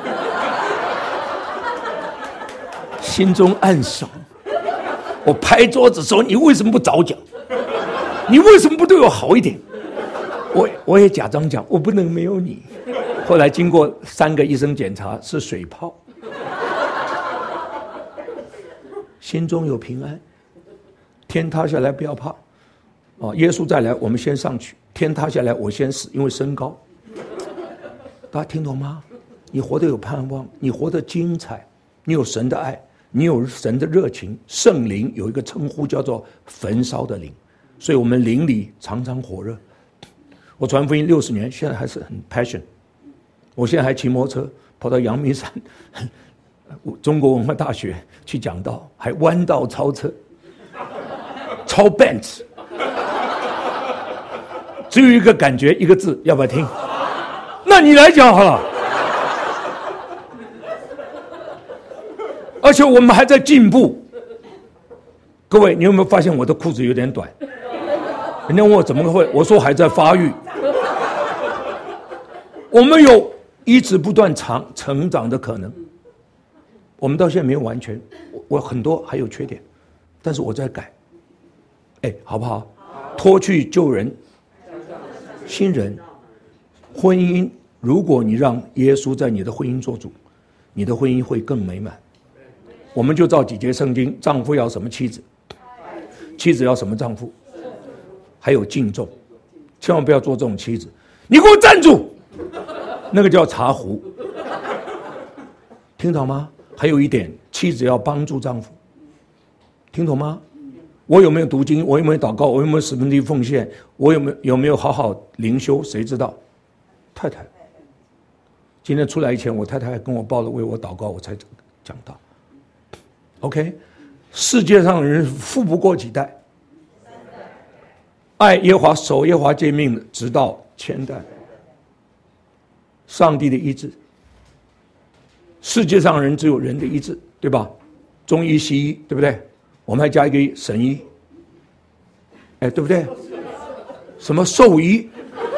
心中暗爽。我拍桌子说：“你为什么不早讲？你为什么不对我好一点？”我我也假装讲，我不能没有你。后来经过三个医生检查，是水泡。心中有平安，天塌下来不要怕，啊，耶稣再来，我们先上去。天塌下来，我先死，因为身高。大家听懂吗？你活得有盼望，你活得精彩，你有神的爱，你有神的热情。圣灵有一个称呼叫做焚烧的灵，所以我们灵里常常火热， 我传福音六十年，现在还是很 passion。我现在还骑摩托车跑到阳明山中国文化大学去讲道，还弯道超车，超 Benz。只有一个感觉，一个字，要不要听？那你来讲好了。而且我们还在进步。各位，你有没有发现我的裤子有点短？人家问我怎么会，我说还在发育。我们有一直不断长成长的可能。我们到现在没有完全，我很多还有缺点，但是我在改。哎，好不好？脱去旧人，新人。婚姻，如果你让耶稣在你的婚姻做主，你的婚姻会更美满。我们就照几节圣经，丈夫要什么妻子，妻子要什么丈夫，还有敬重，千万不要做这种妻子。你给我站住，那个叫茶壶，听懂吗？还有一点，妻子要帮助丈夫，听懂吗？我有没有读经？我有没有祷告？我有没有十分之一奉献？我有没有有没有好好灵修？谁知道？太太，今天出来以前，我太太还跟我报了为我祷告，我才讲到。OK， 世界上的人富不过几代，爱耶和华、守耶和华诫命的，直到千代。上帝的医治，世界上人只有人的医治，对吧？中医、西医，对不对？我们还加一个神医，哎，对不对？什么兽医？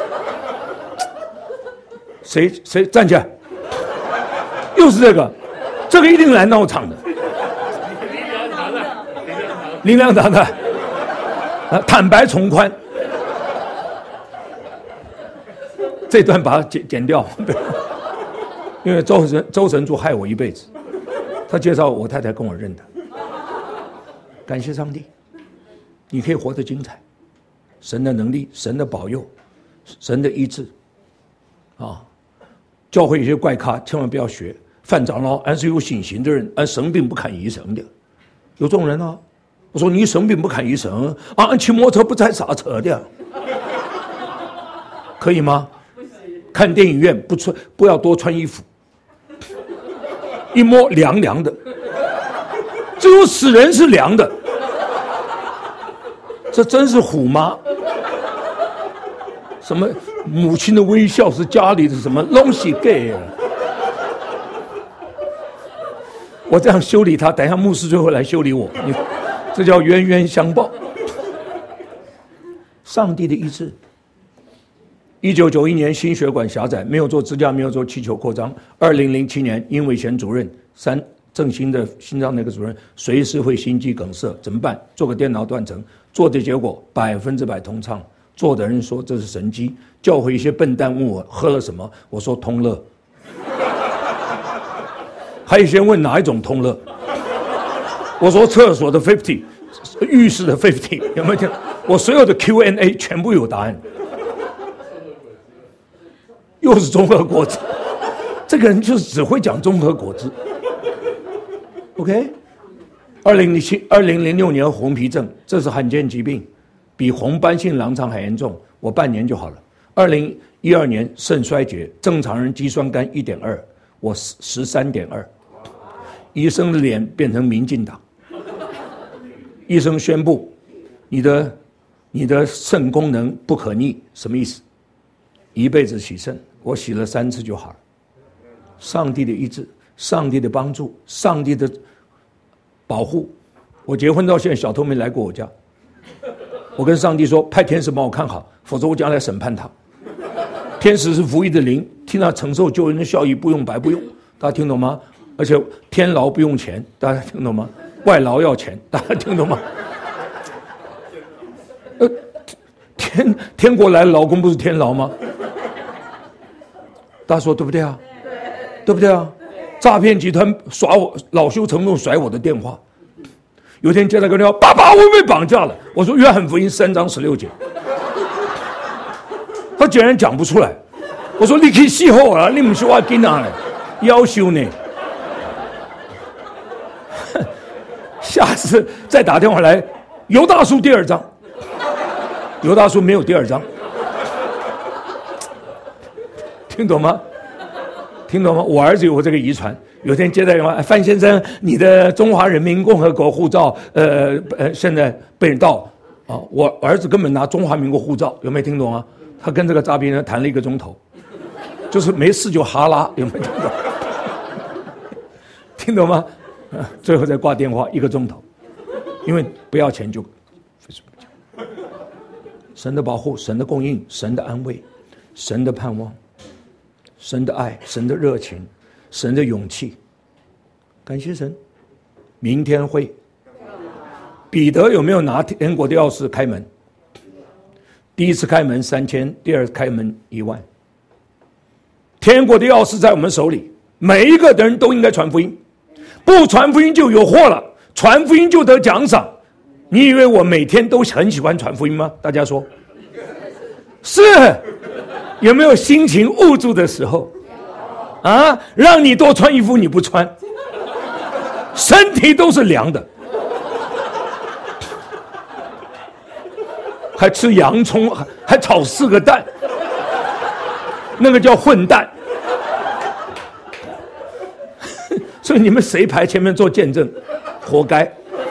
谁谁站起来？又是这个，这个一定来闹场的。林良堂的，啊，坦白从宽，这段把它剪剪掉，因为周神周神助害我一辈子，他介绍我太太跟我认的，感谢上帝，你可以活得精彩，神的能力，神的保佑，神的医治，啊，教会有些怪咖千万不要学，范长老俺是有信心的人，俺生病不看医生的，有这种人啊。我说你生病不看医生啊，俺骑摩托车不踩刹车的，可以吗？看电影院不穿，不要多穿衣服，一摸凉凉的，只有死人是凉的，这真是虎妈。什么母亲的微笑是家里的什么东西给啊？我这样修理他，等一下牧师最后来修理我，你这叫冤冤相报。上帝的医治。一九九一年心血管狭窄，没有做支架，没有做气球扩张。二零零七年殷伟贤主任，三振兴的心脏那个主任，随时会心肌梗塞，怎么办？做个电脑断层，做的结果百分之百通畅。做的人说这是神迹。教会一些笨蛋问我喝了什么，我说通乐。还有一些问哪一种通乐，我说厕所的 fifty， 浴室的 fifty， 有没有听？我所有的 Q and A 全部有答案。又是综合果汁，这个人就是只会讲综合果汁。OK， 二零零七、二零零六年红皮症，这是罕见疾病，比红斑性狼疮还严重，我半年就好了。二零一二年肾衰竭，正常人肌酸酐一点二，我十三点二，医生的脸变成民进党。医生宣布，你的你的肾功能不可逆，什么意思？一辈子洗肾，我洗了三次就好了。上帝的医治，上帝的帮助，上帝的保护。我结婚到现在，小偷没来过我家。我跟上帝说，派天使帮我看好，否则我将来审判他。天使是服役的灵，替他承受救人的效益，不用白不用。大家听懂吗？而且天劳不用钱，大家听懂吗？外劳要钱，大家听懂吗？呃，天天国来的劳工不是天劳吗？大家说对不对啊？对不对啊？诈骗集团耍我，恼羞成怒甩我的电话。有一天接到个电话，爸爸，我被绑架了。我说约翰福音三章十六节。他竟然讲不出来。我说你可以细后啊，你不是我囡仔嘞，要求呢。下次再打电话来，犹大书第二章。犹大书没有第二章。 听懂吗？听懂吗？我儿子有这个遗传。有天接到电话，范先生，你的中华人民共和国护照，呃呃，现在被人盗啊！我儿子根本拿中华民国护照，有没有听懂啊？他跟这个诈骗人谈了一个钟头，就是没事就哈拉，有没有听懂？听懂吗？最后再挂电话一个钟头，因为不要钱就。神的保护，神的供应，神的安慰，神的盼望，神的爱，神的热情，神的勇气。感谢神。明天会彼得有没有拿天国的钥匙开门？第一次开门三千，第二次开门一万。天国的钥匙在我们手里，每一个人都应该传福音，不传福音就有祸了，传福音就得奖赏。你以为我每天都很喜欢传福音吗？大家说是。有没有心情捂住的时候啊？让你多穿衣服你不穿，身体都是凉的，还吃洋葱，还还炒四个蛋，那个叫混蛋。所以你们谁排前面做见证，活该。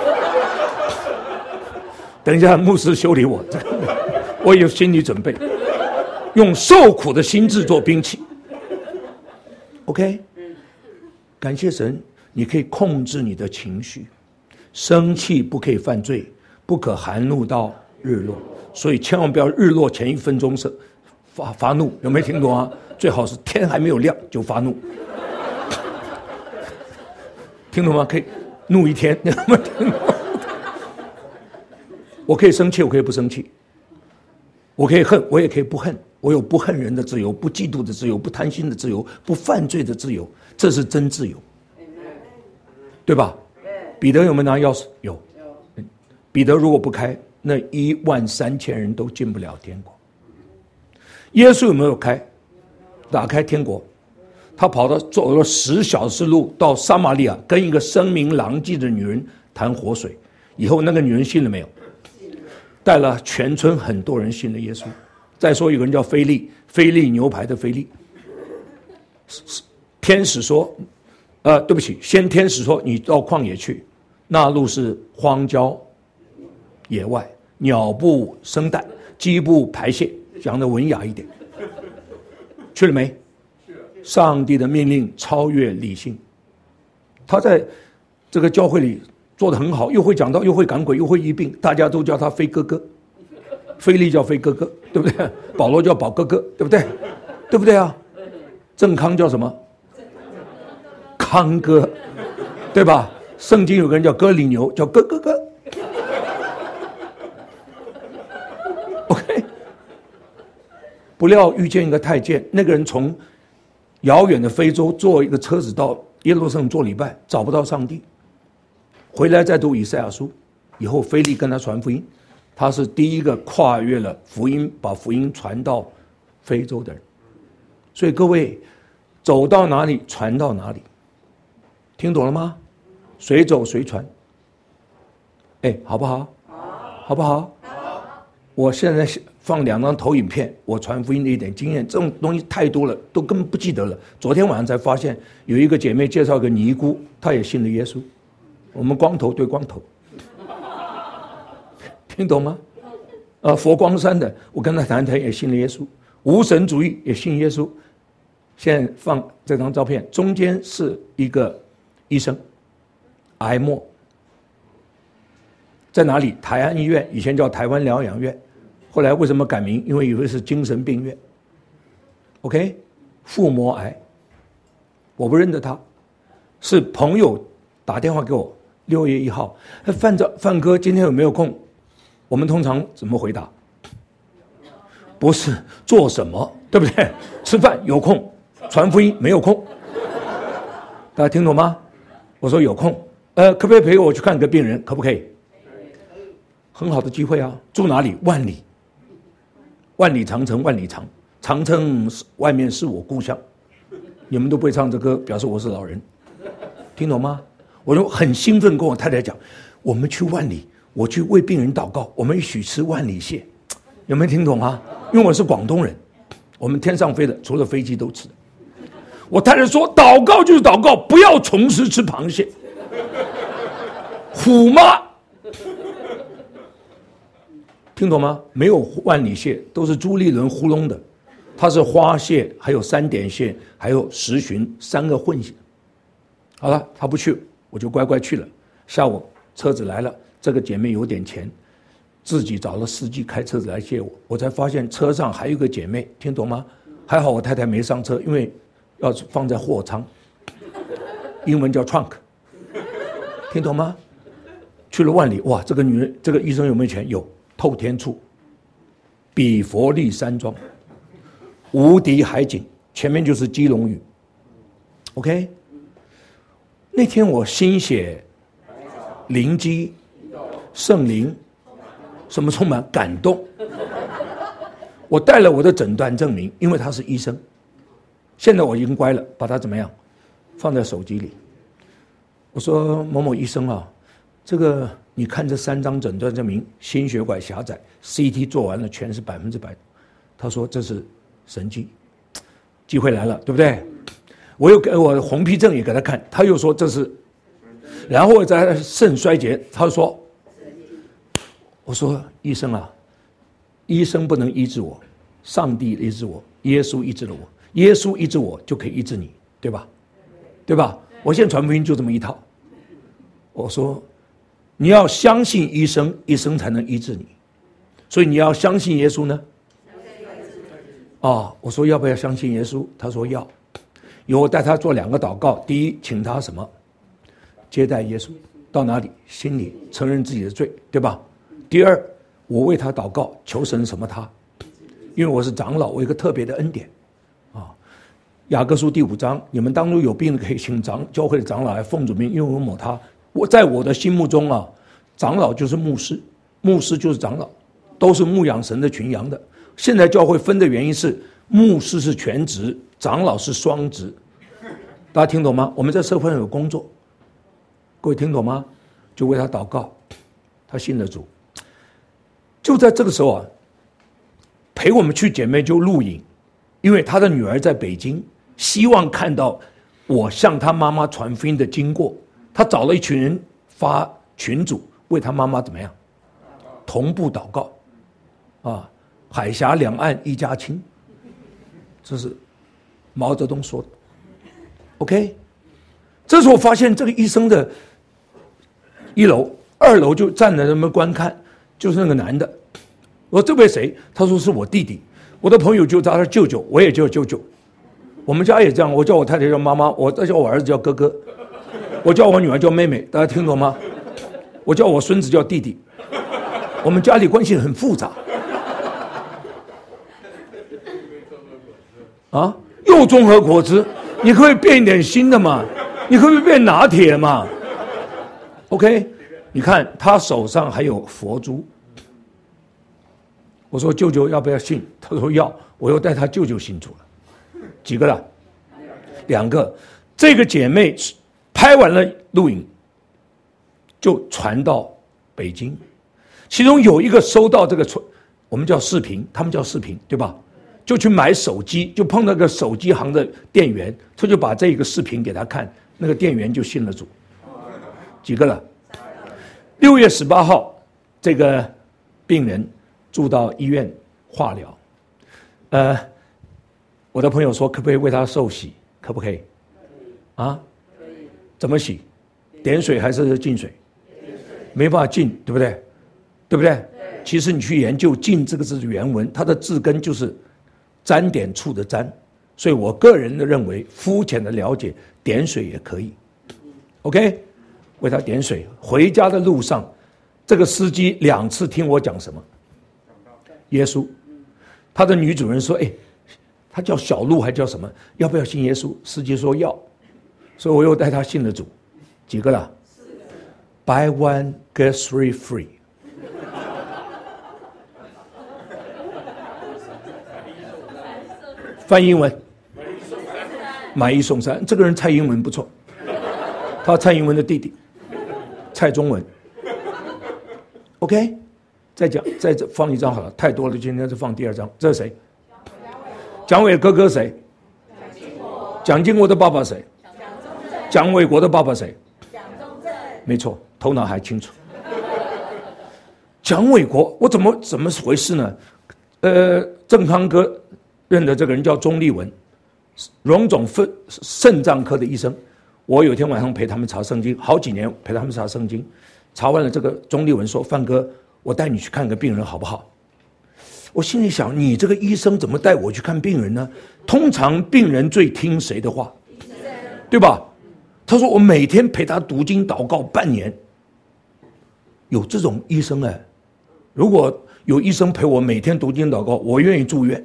等一下牧师修理我，我有心理准备，用受苦的心智做兵器。 OK， 感谢神，你可以控制你的情绪，生气不可以犯罪，不可含怒到日落，所以千万不要日落前一分钟是发发怒，有没有听懂啊？最好是天还没有亮就发怒，听懂吗？可以怒一天，有没有听懂？我可以生气，我可以不生气，我可以恨，我也可以不恨。我有不恨人的自由，不嫉妒的自由，不贪心的自由，不犯罪的自由，这是真自由，对吧？彼得有没有拿钥匙？有。彼得如果不开，那一万三千人都进不了天国。耶稣有没有开？打开天国，他跑到走了十小时路到撒玛利亚，跟一个声名狼藉的女人谈活水。以后那个女人信了没有？带了全村很多人信了耶稣。再说有个人叫菲利，菲利牛排的菲利。天使说，呃，对不起，先天使说你到旷野去，那路是荒郊野外，鸟不生蛋，鸡不排泄，讲得文雅一点。去了没？上帝的命令超越理性。他在这个教会里做得很好，又会讲道，又会赶鬼，又会医病，大家都叫他飞哥哥。菲利叫飞哥哥，对不对？保罗叫宝哥哥，对不对？对不对啊？郑康叫什么？康哥，对吧？圣经有个人叫哥里牛，叫哥哥哥。OK， 不料遇见一个太监，那个人从遥远的非洲坐一个车子到耶路撒冷做礼拜，找不到上帝，回来再读以赛亚书，以后菲利跟他传福音。他是第一个跨越了福音，把福音传到非洲的人。所以各位，走到哪里传到哪里，听懂了吗？随走随传。哎，好不好？好不好？我现在放两张投影片，我传福音的一点经验，这种东西太多了，都根本不记得了。昨天晚上才发现，有一个姐妹介绍一个尼姑，她也信了耶稣。我们光头对光头。听懂吗？呃，佛光山的，我跟他谈谈，也信了耶稣。无神主义也信耶稣。现在放这张照片，中间是一个医生，癌末，在哪里？台安医院，以前叫台湾疗养院，后来为什么改名？因为以为是精神病院。OK， 腹膜癌，我不认得他，是朋友打电话给我，六月一号，范照范哥今天有没有空？我们通常怎么回答？不是做什么，对不对？吃饭有空，传福音没有空。大家听懂吗？我说有空，呃，可不可以陪我去看个病人？可不可以？很好的机会啊！住哪里？万里，万里长城万里长，长城外面是我故乡。你们都不会唱这歌，表示我是老人，听懂吗？我就很兴奋跟我太太讲，我们去万里。我去为病人祷告，我们一起吃万里蟹，有没有听懂啊？因为我是广东人， 我们天上飞的，除了飞机都吃的。我太太说，祷告就是祷告，不要从事吃螃蟹。虎妈，听懂吗？没有万里蟹，都是朱立伦糊弄的。它是花蟹，还有三点蟹，还有石鲟三个混血。好了，他不去，我就乖乖去了。下午车子来了，这个姐妹有点钱，自己找了司机开车子来接我。我才发现车上还有一个姐妹，听懂吗？还好我太太没上车，因为要放在货舱，英文叫 trunk， 听懂吗？去了万里，哇，这个女人，这个医生有没有钱？有，透天厝，比佛利山庄。无敌海景，前面就是基隆屿 ，OK。那天我心血灵机，圣灵，什么充满感动。我带了我的诊断证明，因为他是医生。现在我已经乖了，把它怎么样，放在手机里。我说某某医生啊，这个你看这三张诊断证明，心血管狭窄 ，C T 做完了全是百分之百。他说这是神迹，机会来了，对不对？我又给我红皮症也给他看，他又说这是，然后在肾衰竭，他说，我说医生啊，医生不能医治我，上帝医治我，耶稣医治了我，耶稣医治我就可以医治你，对吧？对吧？我现在传福音就这么一套。我说你要相信医生，医生才能医治你，所以你要相信耶稣呢。哦，我说要不要相信耶稣？他说要。以后带他做两个祷告，第一，请他什么？接待耶稣，到哪里？心里承认自己的罪，对吧？第二，我为他祷告，求神什么他？因为我是长老，我有一个特别的恩典啊。雅各书第五章，你们当中有病的可以请长教会的长老来奉主名，因为我某他。我在我的心目中啊，长老就是牧师，牧师就是长老，都是牧养神的群羊的。现在教会分的原因是，牧师是全职，长老是双职。大家听懂吗？我们在社会上有工作，各位听懂吗？就为他祷告，他信了主。就在这个时候啊，陪我们去姐妹就录影，因为他的女儿在北京，希望看到我向他妈妈传福音的经过。他找了一群人发群组，为他妈妈怎么样同步祷告啊？海峡两岸一家亲，这是毛泽东说的。OK， 这时候我发现这个医生的一楼、二楼就站在那边观看，就是那个男的。我说这位谁？他说是我弟弟。我的朋友就叫他舅舅，我也叫舅舅。我们家也这样，我叫我太太叫妈妈，我再叫我儿子叫哥哥，我叫我女儿叫妹妹。大家听懂吗？我叫我孙子叫弟弟。我们家里关系很复杂。啊，又综合果汁，你可不可以变一点新的嘛？你可不可以变拿铁嘛 ？OK， 你看他手上还有佛珠。我说舅舅要不要信？他说要，我又带他舅舅信主了。几个了？两个。这个姐妹拍完了录影，就传到北京，其中有一个收到这个传，我们叫视频，他们叫视频，对吧？就去买手机，就碰到个手机行的店员，他就把这个视频给他看，那个店员就信了主。几个了？六月十八号，这个病人住到医院化疗，呃，我的朋友说可不可以为他受洗？可不可以？啊？怎么洗？点水还是浸水？没办法浸，对不对？对不对？其实你去研究“浸”这个字的原文，它的字根就是沾点处的沾，所以我个人的认为，肤浅的了解，点水也可以。OK， 为他点水。回家的路上，这个司机两次听我讲什么？耶稣。他的女主人说：“哎，他叫小路还叫什么？要不要信耶稣？”司机说要，所以我又带他信了主。几个了 ？Buy one get three free。翻英文，买一送三。这个人蔡英文不错，他蔡英文的弟弟，蔡中文。OK， 再讲，再放一张好了，太多了，今天就放第二张。这是谁？ 蒋纬哥哥谁？蒋经国的爸爸谁？蒋纬国的爸爸谁？蒋中正。没错，头脑还清楚。蒋纬国，我怎么怎么回事呢？呃，郑康哥认的这个人叫钟立文，荣总肾肾脏科的医生。我有一天晚上陪他们查圣经，好几年陪他们查圣经，查完了这个钟立文说：“范哥，我带你去看个病人好不好？”我心里想，你这个医生怎么带我去看病人呢？通常病人最听谁的话？对吧？他说我每天陪他读经祷告半年。有这种医生哎，如果有医生陪我每天读经祷告，我愿意住院。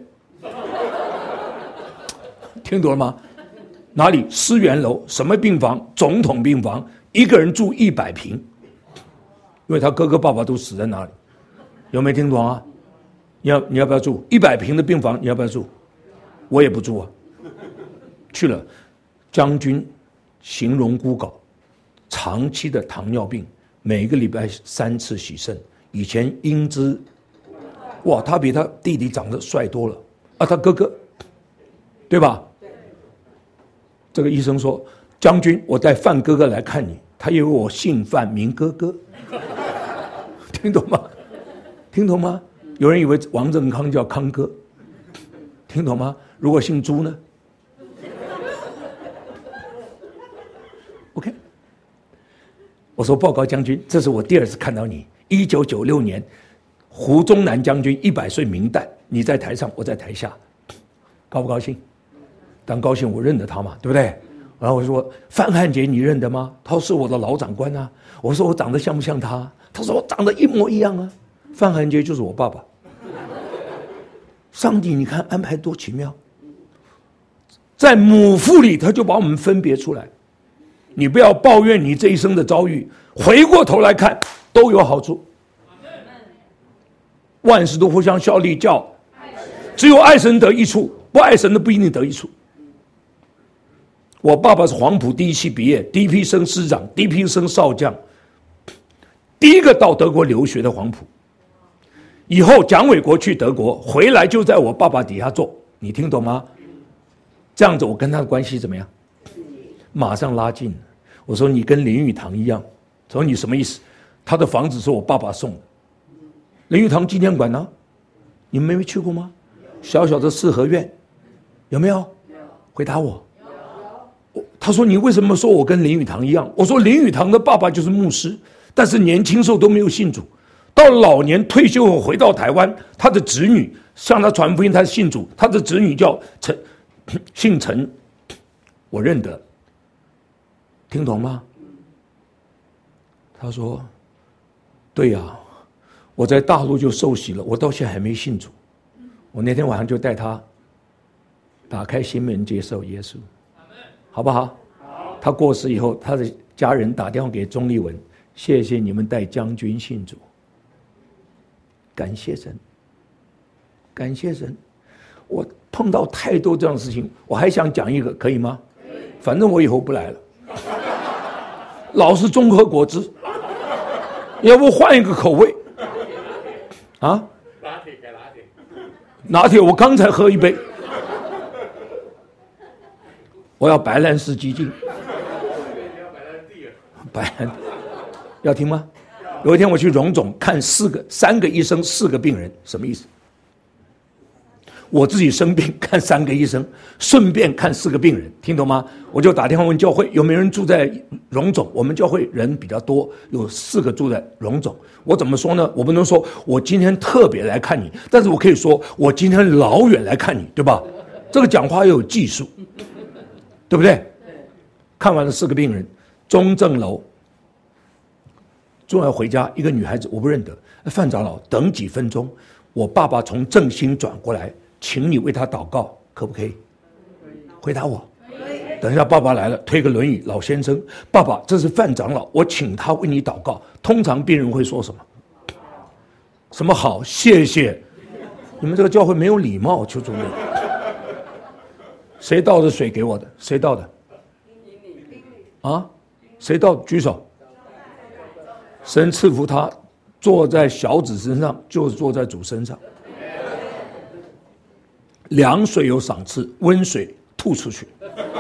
听懂了吗？哪里？思源楼什么病房？总统病房，一个人住一百平，因为他哥哥爸爸都死在那里。有没有听懂啊？你要你要不要住一百平的病房？你要不要住？我也不住啊。去了，将军形容孤稿，长期的糖尿病，每个礼拜三次洗肾。以前英姿，哇，他比他弟弟长得帅多了啊，他哥哥，对吧？这个医生说：“将军，我带范哥哥来看你。”他以为我姓范名哥哥，听懂吗？听懂吗？有人以为王正康叫康哥，听懂吗？如果姓朱呢 ？OK， 我说报告将军，这是我第二次看到你。一九九六年，胡宗南将军一百岁冥诞，你在台上，我在台下，高不高兴？当高兴，我认得他嘛，对不对？然后我说范汉杰，你认得吗？他说是我的老长官啊。我说我长得像不像他？他说我长得一模一样啊。范汉杰就是我爸爸。上帝，你看安排多奇妙，在母腹里他就把我们分别出来。你不要抱怨你这一生的遭遇，回过头来看都有好处。万事都互相效力，叫只有爱神得益处，不爱神的不一定得益处。我爸爸是黄埔第一期毕业，第一批升师长，第一批升少将，第一个到德国留学的黄埔。以后蒋纬国去德国回来就在我爸爸底下做，你听懂吗？这样子我跟他的关系怎么样？马上拉近。我说你跟林语堂一样。他说你什么意思？他的房子是我爸爸送的，林语堂纪念馆呢？你们没去过吗？小小的四合院，有没有？回答我。他说你为什么说我跟林语堂一样？我说林语堂的爸爸就是牧师，但是年轻时候都没有信主，到老年退休后回到台湾，他的子女向他传福音，他信主，他的子女叫陈，姓陈，我认得，听懂吗？他说对呀、啊，我在大陆就受洗了，我到现在还没信主。我那天晚上就带他打开心门接受耶稣，好不好？他过世以后，他的家人打电话给钟立文，谢谢你们带将军信主，感谢神，感谢神。我碰到太多这样的事情，我还想讲一个，可以吗？反正我以后不来了，老是综合果汁，要不换一个口味啊？拿铁改拿铁，拿铁我刚才喝一杯，我要白兰氏激进。白兰要听吗？有一天我去荣总看四个三个医生四个病人，什么意思？我自己生病看三个医生，顺便看四个病人，听懂吗？我就打电话问教会有没有人住在荣总，我们教会人比较多，有四个住在荣总。我怎么说呢？我不能说我今天特别来看你，但是我可以说我今天老远来看你，对吧？这个讲话要有技术，对不对？看完了四个病人，中正楼终要回家，一个女孩子我不认得，范长老等几分钟，我爸爸从正兴转过来，请你为他祷告，可不可以？回答我。等一下爸爸来了，推个轮椅，老先生，爸爸这是范长老，我请他为你祷告。通常病人会说什么？什么好，谢谢。你们这个教会没有礼貌，求主任。谁倒的水给我的？谁倒的？啊？谁倒？举手。神赐福他，坐在小子身上，就是坐在主身上。 凉水有赏赐，温水吐出去。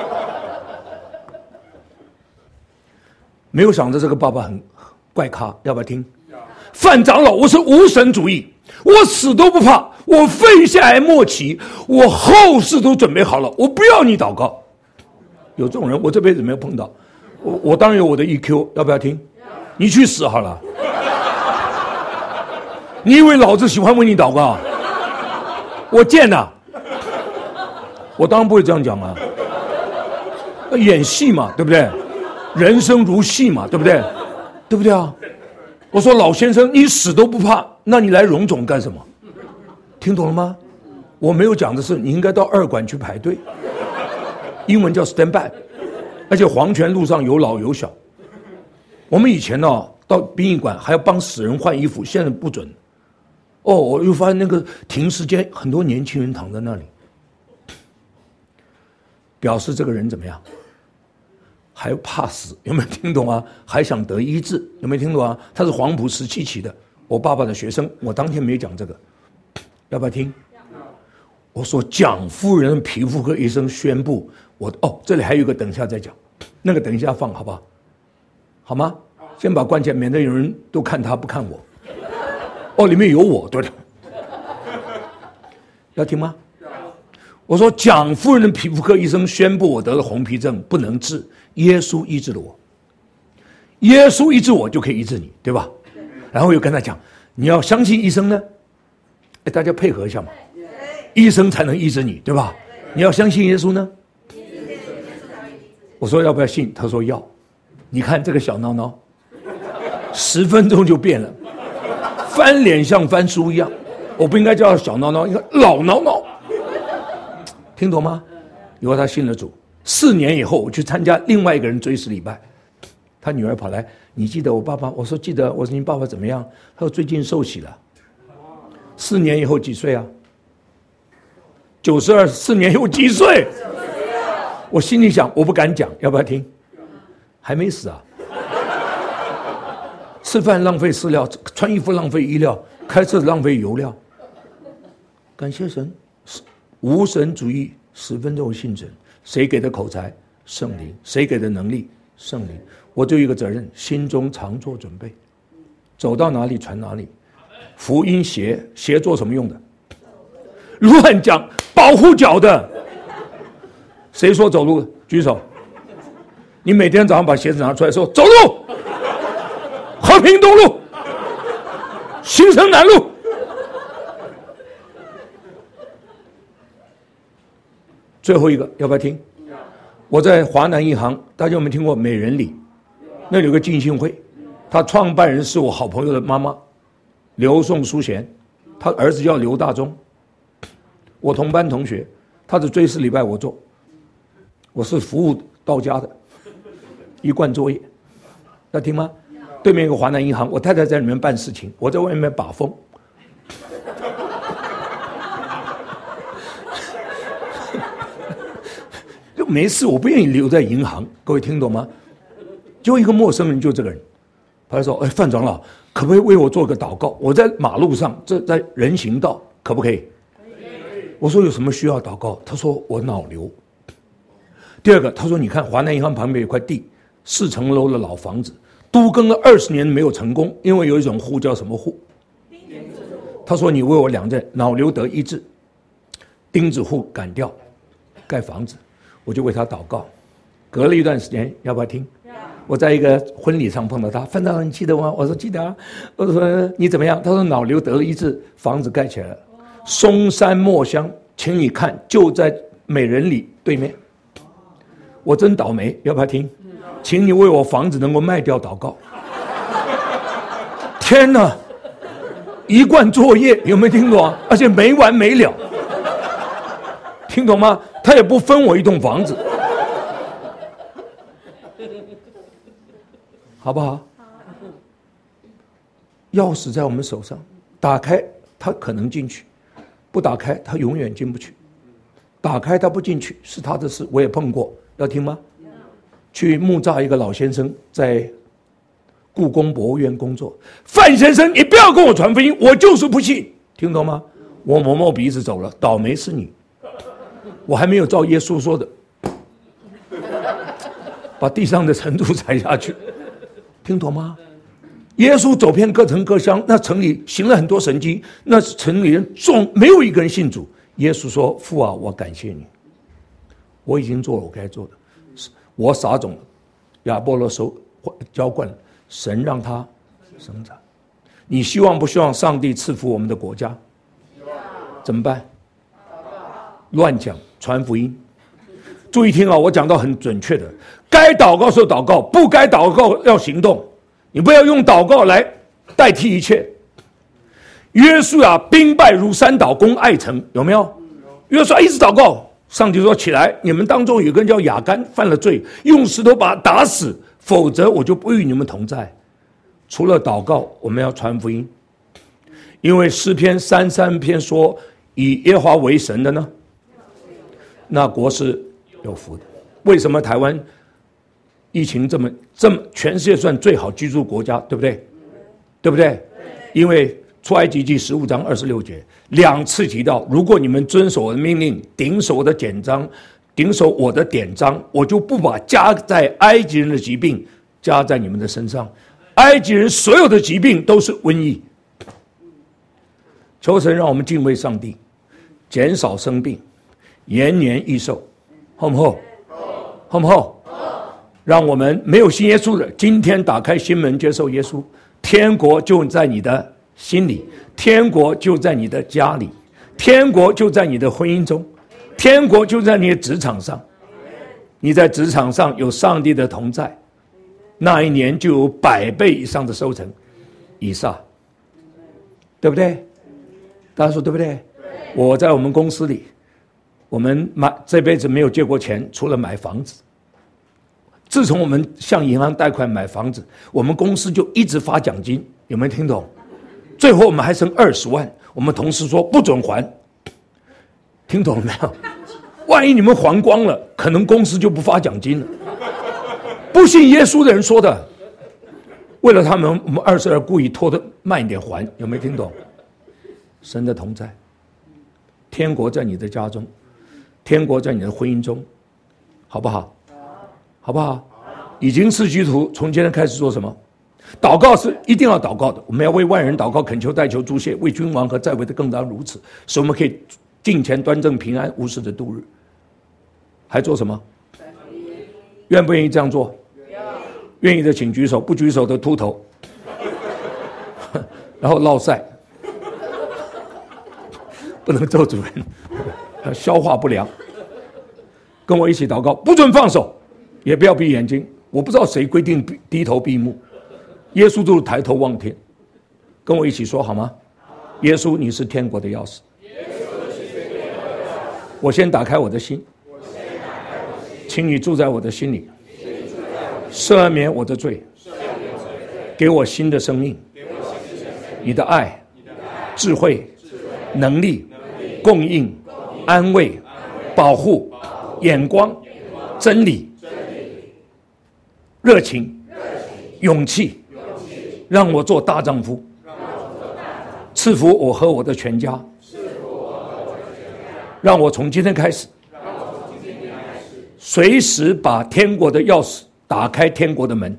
没有想着这个爸爸很怪咖，要不要听？范长老，我是无神主义，我死都不怕，我肺下癌末期，我后事都准备好了，我不要你祷告。有这种人，我这辈子没有碰到。我我当然有我的 E Q， 要不要听？你去死好了。你以为老子喜欢为你祷告？我贱呐！我当然不会这样讲啊。演戏嘛，对不对？人生如戏嘛，对不对？对不对啊？我说老先生，你死都不怕，那你来荣总干什么？听懂了吗？我没有讲的是你应该到二馆去排队，英文叫 stand by， 而且黄泉路上有老有小。我们以前呢、哦、到殡仪馆还要帮死人换衣服，现在不准。哦，我又发现那个停尸间很多年轻人躺在那里，表示这个人怎么样？还怕死，有没有听懂啊？还想得医治，有没有听懂啊？他是黄埔十七期的，我爸爸的学生，我当天没有讲这个，要不要听？我说蒋夫人皮肤科医生宣布，我哦，这里还有一个，等一下再讲，那个等一下放好不好？好吗？先把关起来，免得有人都看他不看我。哦，里面有我，对了，要听吗？我说蒋夫人的皮肤科医生宣布我得了红皮症，不能治，耶稣医治了我，耶稣医治我就可以医治你，对吧？然后又跟他讲，你要相信医生呢，哎，大家配合一下嘛，医生才能医治你，对吧？你要相信耶稣呢？我说要不要信？他说要。你看这个小孬孬，十分钟就变了，翻脸像翻书一样。我不应该叫他小孬孬，应该老孬孬。听懂吗？以后他信了主，四年以后我去参加另外一个人追思礼拜，他女儿跑来，你记得我爸爸？我说记得。我说你爸爸怎么样？他说最近受洗了。四年以后几岁啊？九十二。四年以后几岁？我心里想，我不敢讲，要不要听？还没死啊！吃饭浪费饲料，穿衣服浪费衣料，开车浪费油料。感谢神，无神主义十分钟信神。谁给的口才？圣灵。谁给的能力？圣灵。我就有一个责任，心中常做准备，走到哪里传哪里。福音鞋，鞋做什么用的？乱讲，保护脚的。谁说走路？举手。你每天早上把鞋子拿出来说走路，和平东路，新生南路。最后一个要不要听？我在华南银行，大家有没有听过美人里？那里有个浸信会，他创办人是我好朋友的妈妈刘宋淑贤，他儿子叫刘大中，我同班同学，他的追思礼拜我做，我是服务到家的一贯作业，要听吗？对面有个华南银行，我太太在里面办事情，我在外面把风。就没事，我不愿意留在银行，各位听懂吗？就一个陌生人，就这个人，他说：“哎，范长老，可不可以为我做个祷告？我在马路上，这在人行道，可不可以？”可以。我说：“有什么需要祷告？”他说：“我脑瘤。”第二个，他说：“你看华南银行旁边有块地。”四层楼的老房子，都更了二十年没有成功，因为有一种户叫什么户？他说：“你为我两件脑瘤得医治，钉子户赶掉，盖房子。”我就为他祷告。隔了一段时间，要不要听？我在一个婚礼上碰到他，范长老，你记得吗？我说记得啊。我说你怎么样？他说脑瘤得了医治，房子盖起来了。松山墨香，请你看，就在美人里对面。我真倒霉，要不要听？请你为我房子能够卖掉祷告。天哪，一贯作业，有没有听懂啊？而且没完没了，听懂吗？他也不分我一栋房子，好不好？钥匙在我们手上，打开他可能进去，不打开他永远进不去。打开他不进去是他的事，我也碰过，要听吗？去木栅一个老先生在故宫博物院工作，范先生，你不要跟我传福音，我就是不信，听懂吗？我摸摸鼻子走了，倒霉是你。 我还没有照耶稣说的，把地上的尘土踩下去，听懂吗？耶稣走遍各城各乡，那城里行了很多神迹，那城里人众没有一个人信主。耶稣说：“父啊，我感谢你，我已经做了我该做的，我撒种了，亚波罗收浇灌了，神让它生长。你希望不希望上帝赐福我们的国家？怎么办？乱讲，传福音。注意听啊，我讲到很准确的，该祷告时候祷告，不该祷告要行动。你不要用祷告来代替一切。约书亚兵败如山倒，攻爱城，有没有？约书亚一直祷告，上帝说：起来，你们当中有个人叫亚干犯了罪，用石头把他打死，否则我就不与你们同在。除了祷告，我们要传福音。因为诗篇三三篇说，以耶和华为神的呢，那国是有福的。为什么台湾疫情这么这么全世界算最好居住国家，对不对？对不对？因为出埃及记十五章二十六节两次提到，如果你们遵守我的命令，顶守我的典章，顶守我的典章，我就不把加在埃及人的疾病加在你们的身上。埃及人所有的疾病都是瘟疫。求神让我们敬畏上帝，减少生病，延年益寿，好不好？好不好？让我们没有信耶稣的，今天打开心门接受耶稣，天国就在你的心里，天国就在你的家里，天国就在你的婚姻中，天国就在你的职场上。你在职场上有上帝的同在，那一年就有百倍以上的收成。以撒，对不对？大家说对不对？我在我们公司里，我们买这辈子没有借过钱，除了买房子。自从我们向银行贷款买房子，我们公司就一直发奖金，有没有听懂？最后我们还剩二十万，我们同事说不准还，听懂了没有？万一你们还光了，可能公司就不发奖金了。不信耶稣的人说的，为了他们，我们二十二故意拖得慢一点还，有没有听懂？神的同在，天国在你的家中，天国在你的婚姻中，好不好？好不好？已经是基督徒，从今天开始做什么？祷告是一定要祷告的，我们要为万人祷告，恳求代求祝谢，为君王和在位的更当如此，使我们可以敬虔端正平安无事的度日。还做什么？愿不愿意这样做？愿意的请举手，不举手的秃头，然后落晒，不能做主人，消化不良。跟我一起祷告，不准放手，也不要闭眼睛。我不知道谁规定低头闭目，耶稣就是抬头望天。跟我一起说好吗？耶稣，你是天国的钥匙。我先打开我的心，请你住在我的心里，赦免我的罪，给我新的生命。你的爱、智慧、能力、供应、安慰、保护、眼光、真理、热情、勇气，让我做大丈夫，赐福我和我的全家，让我从今天开始随时把天国的钥匙打开，天国的门，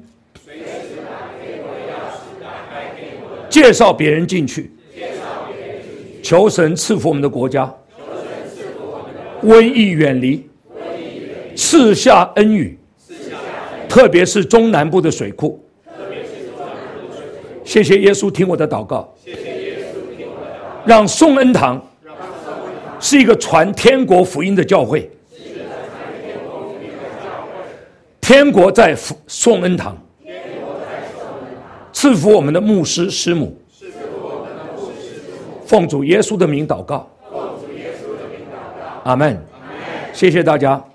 介绍别人进去，求神赐福我们的国家，瘟疫远离，赐下恩雨，特别是中南部的水库。谢谢耶稣听我的祷告，让颂恩堂是一个传天国福音的教会。天国在颂恩堂，赐福我们的牧师师母，奉主耶稣的名祷告，阿们。谢谢大家。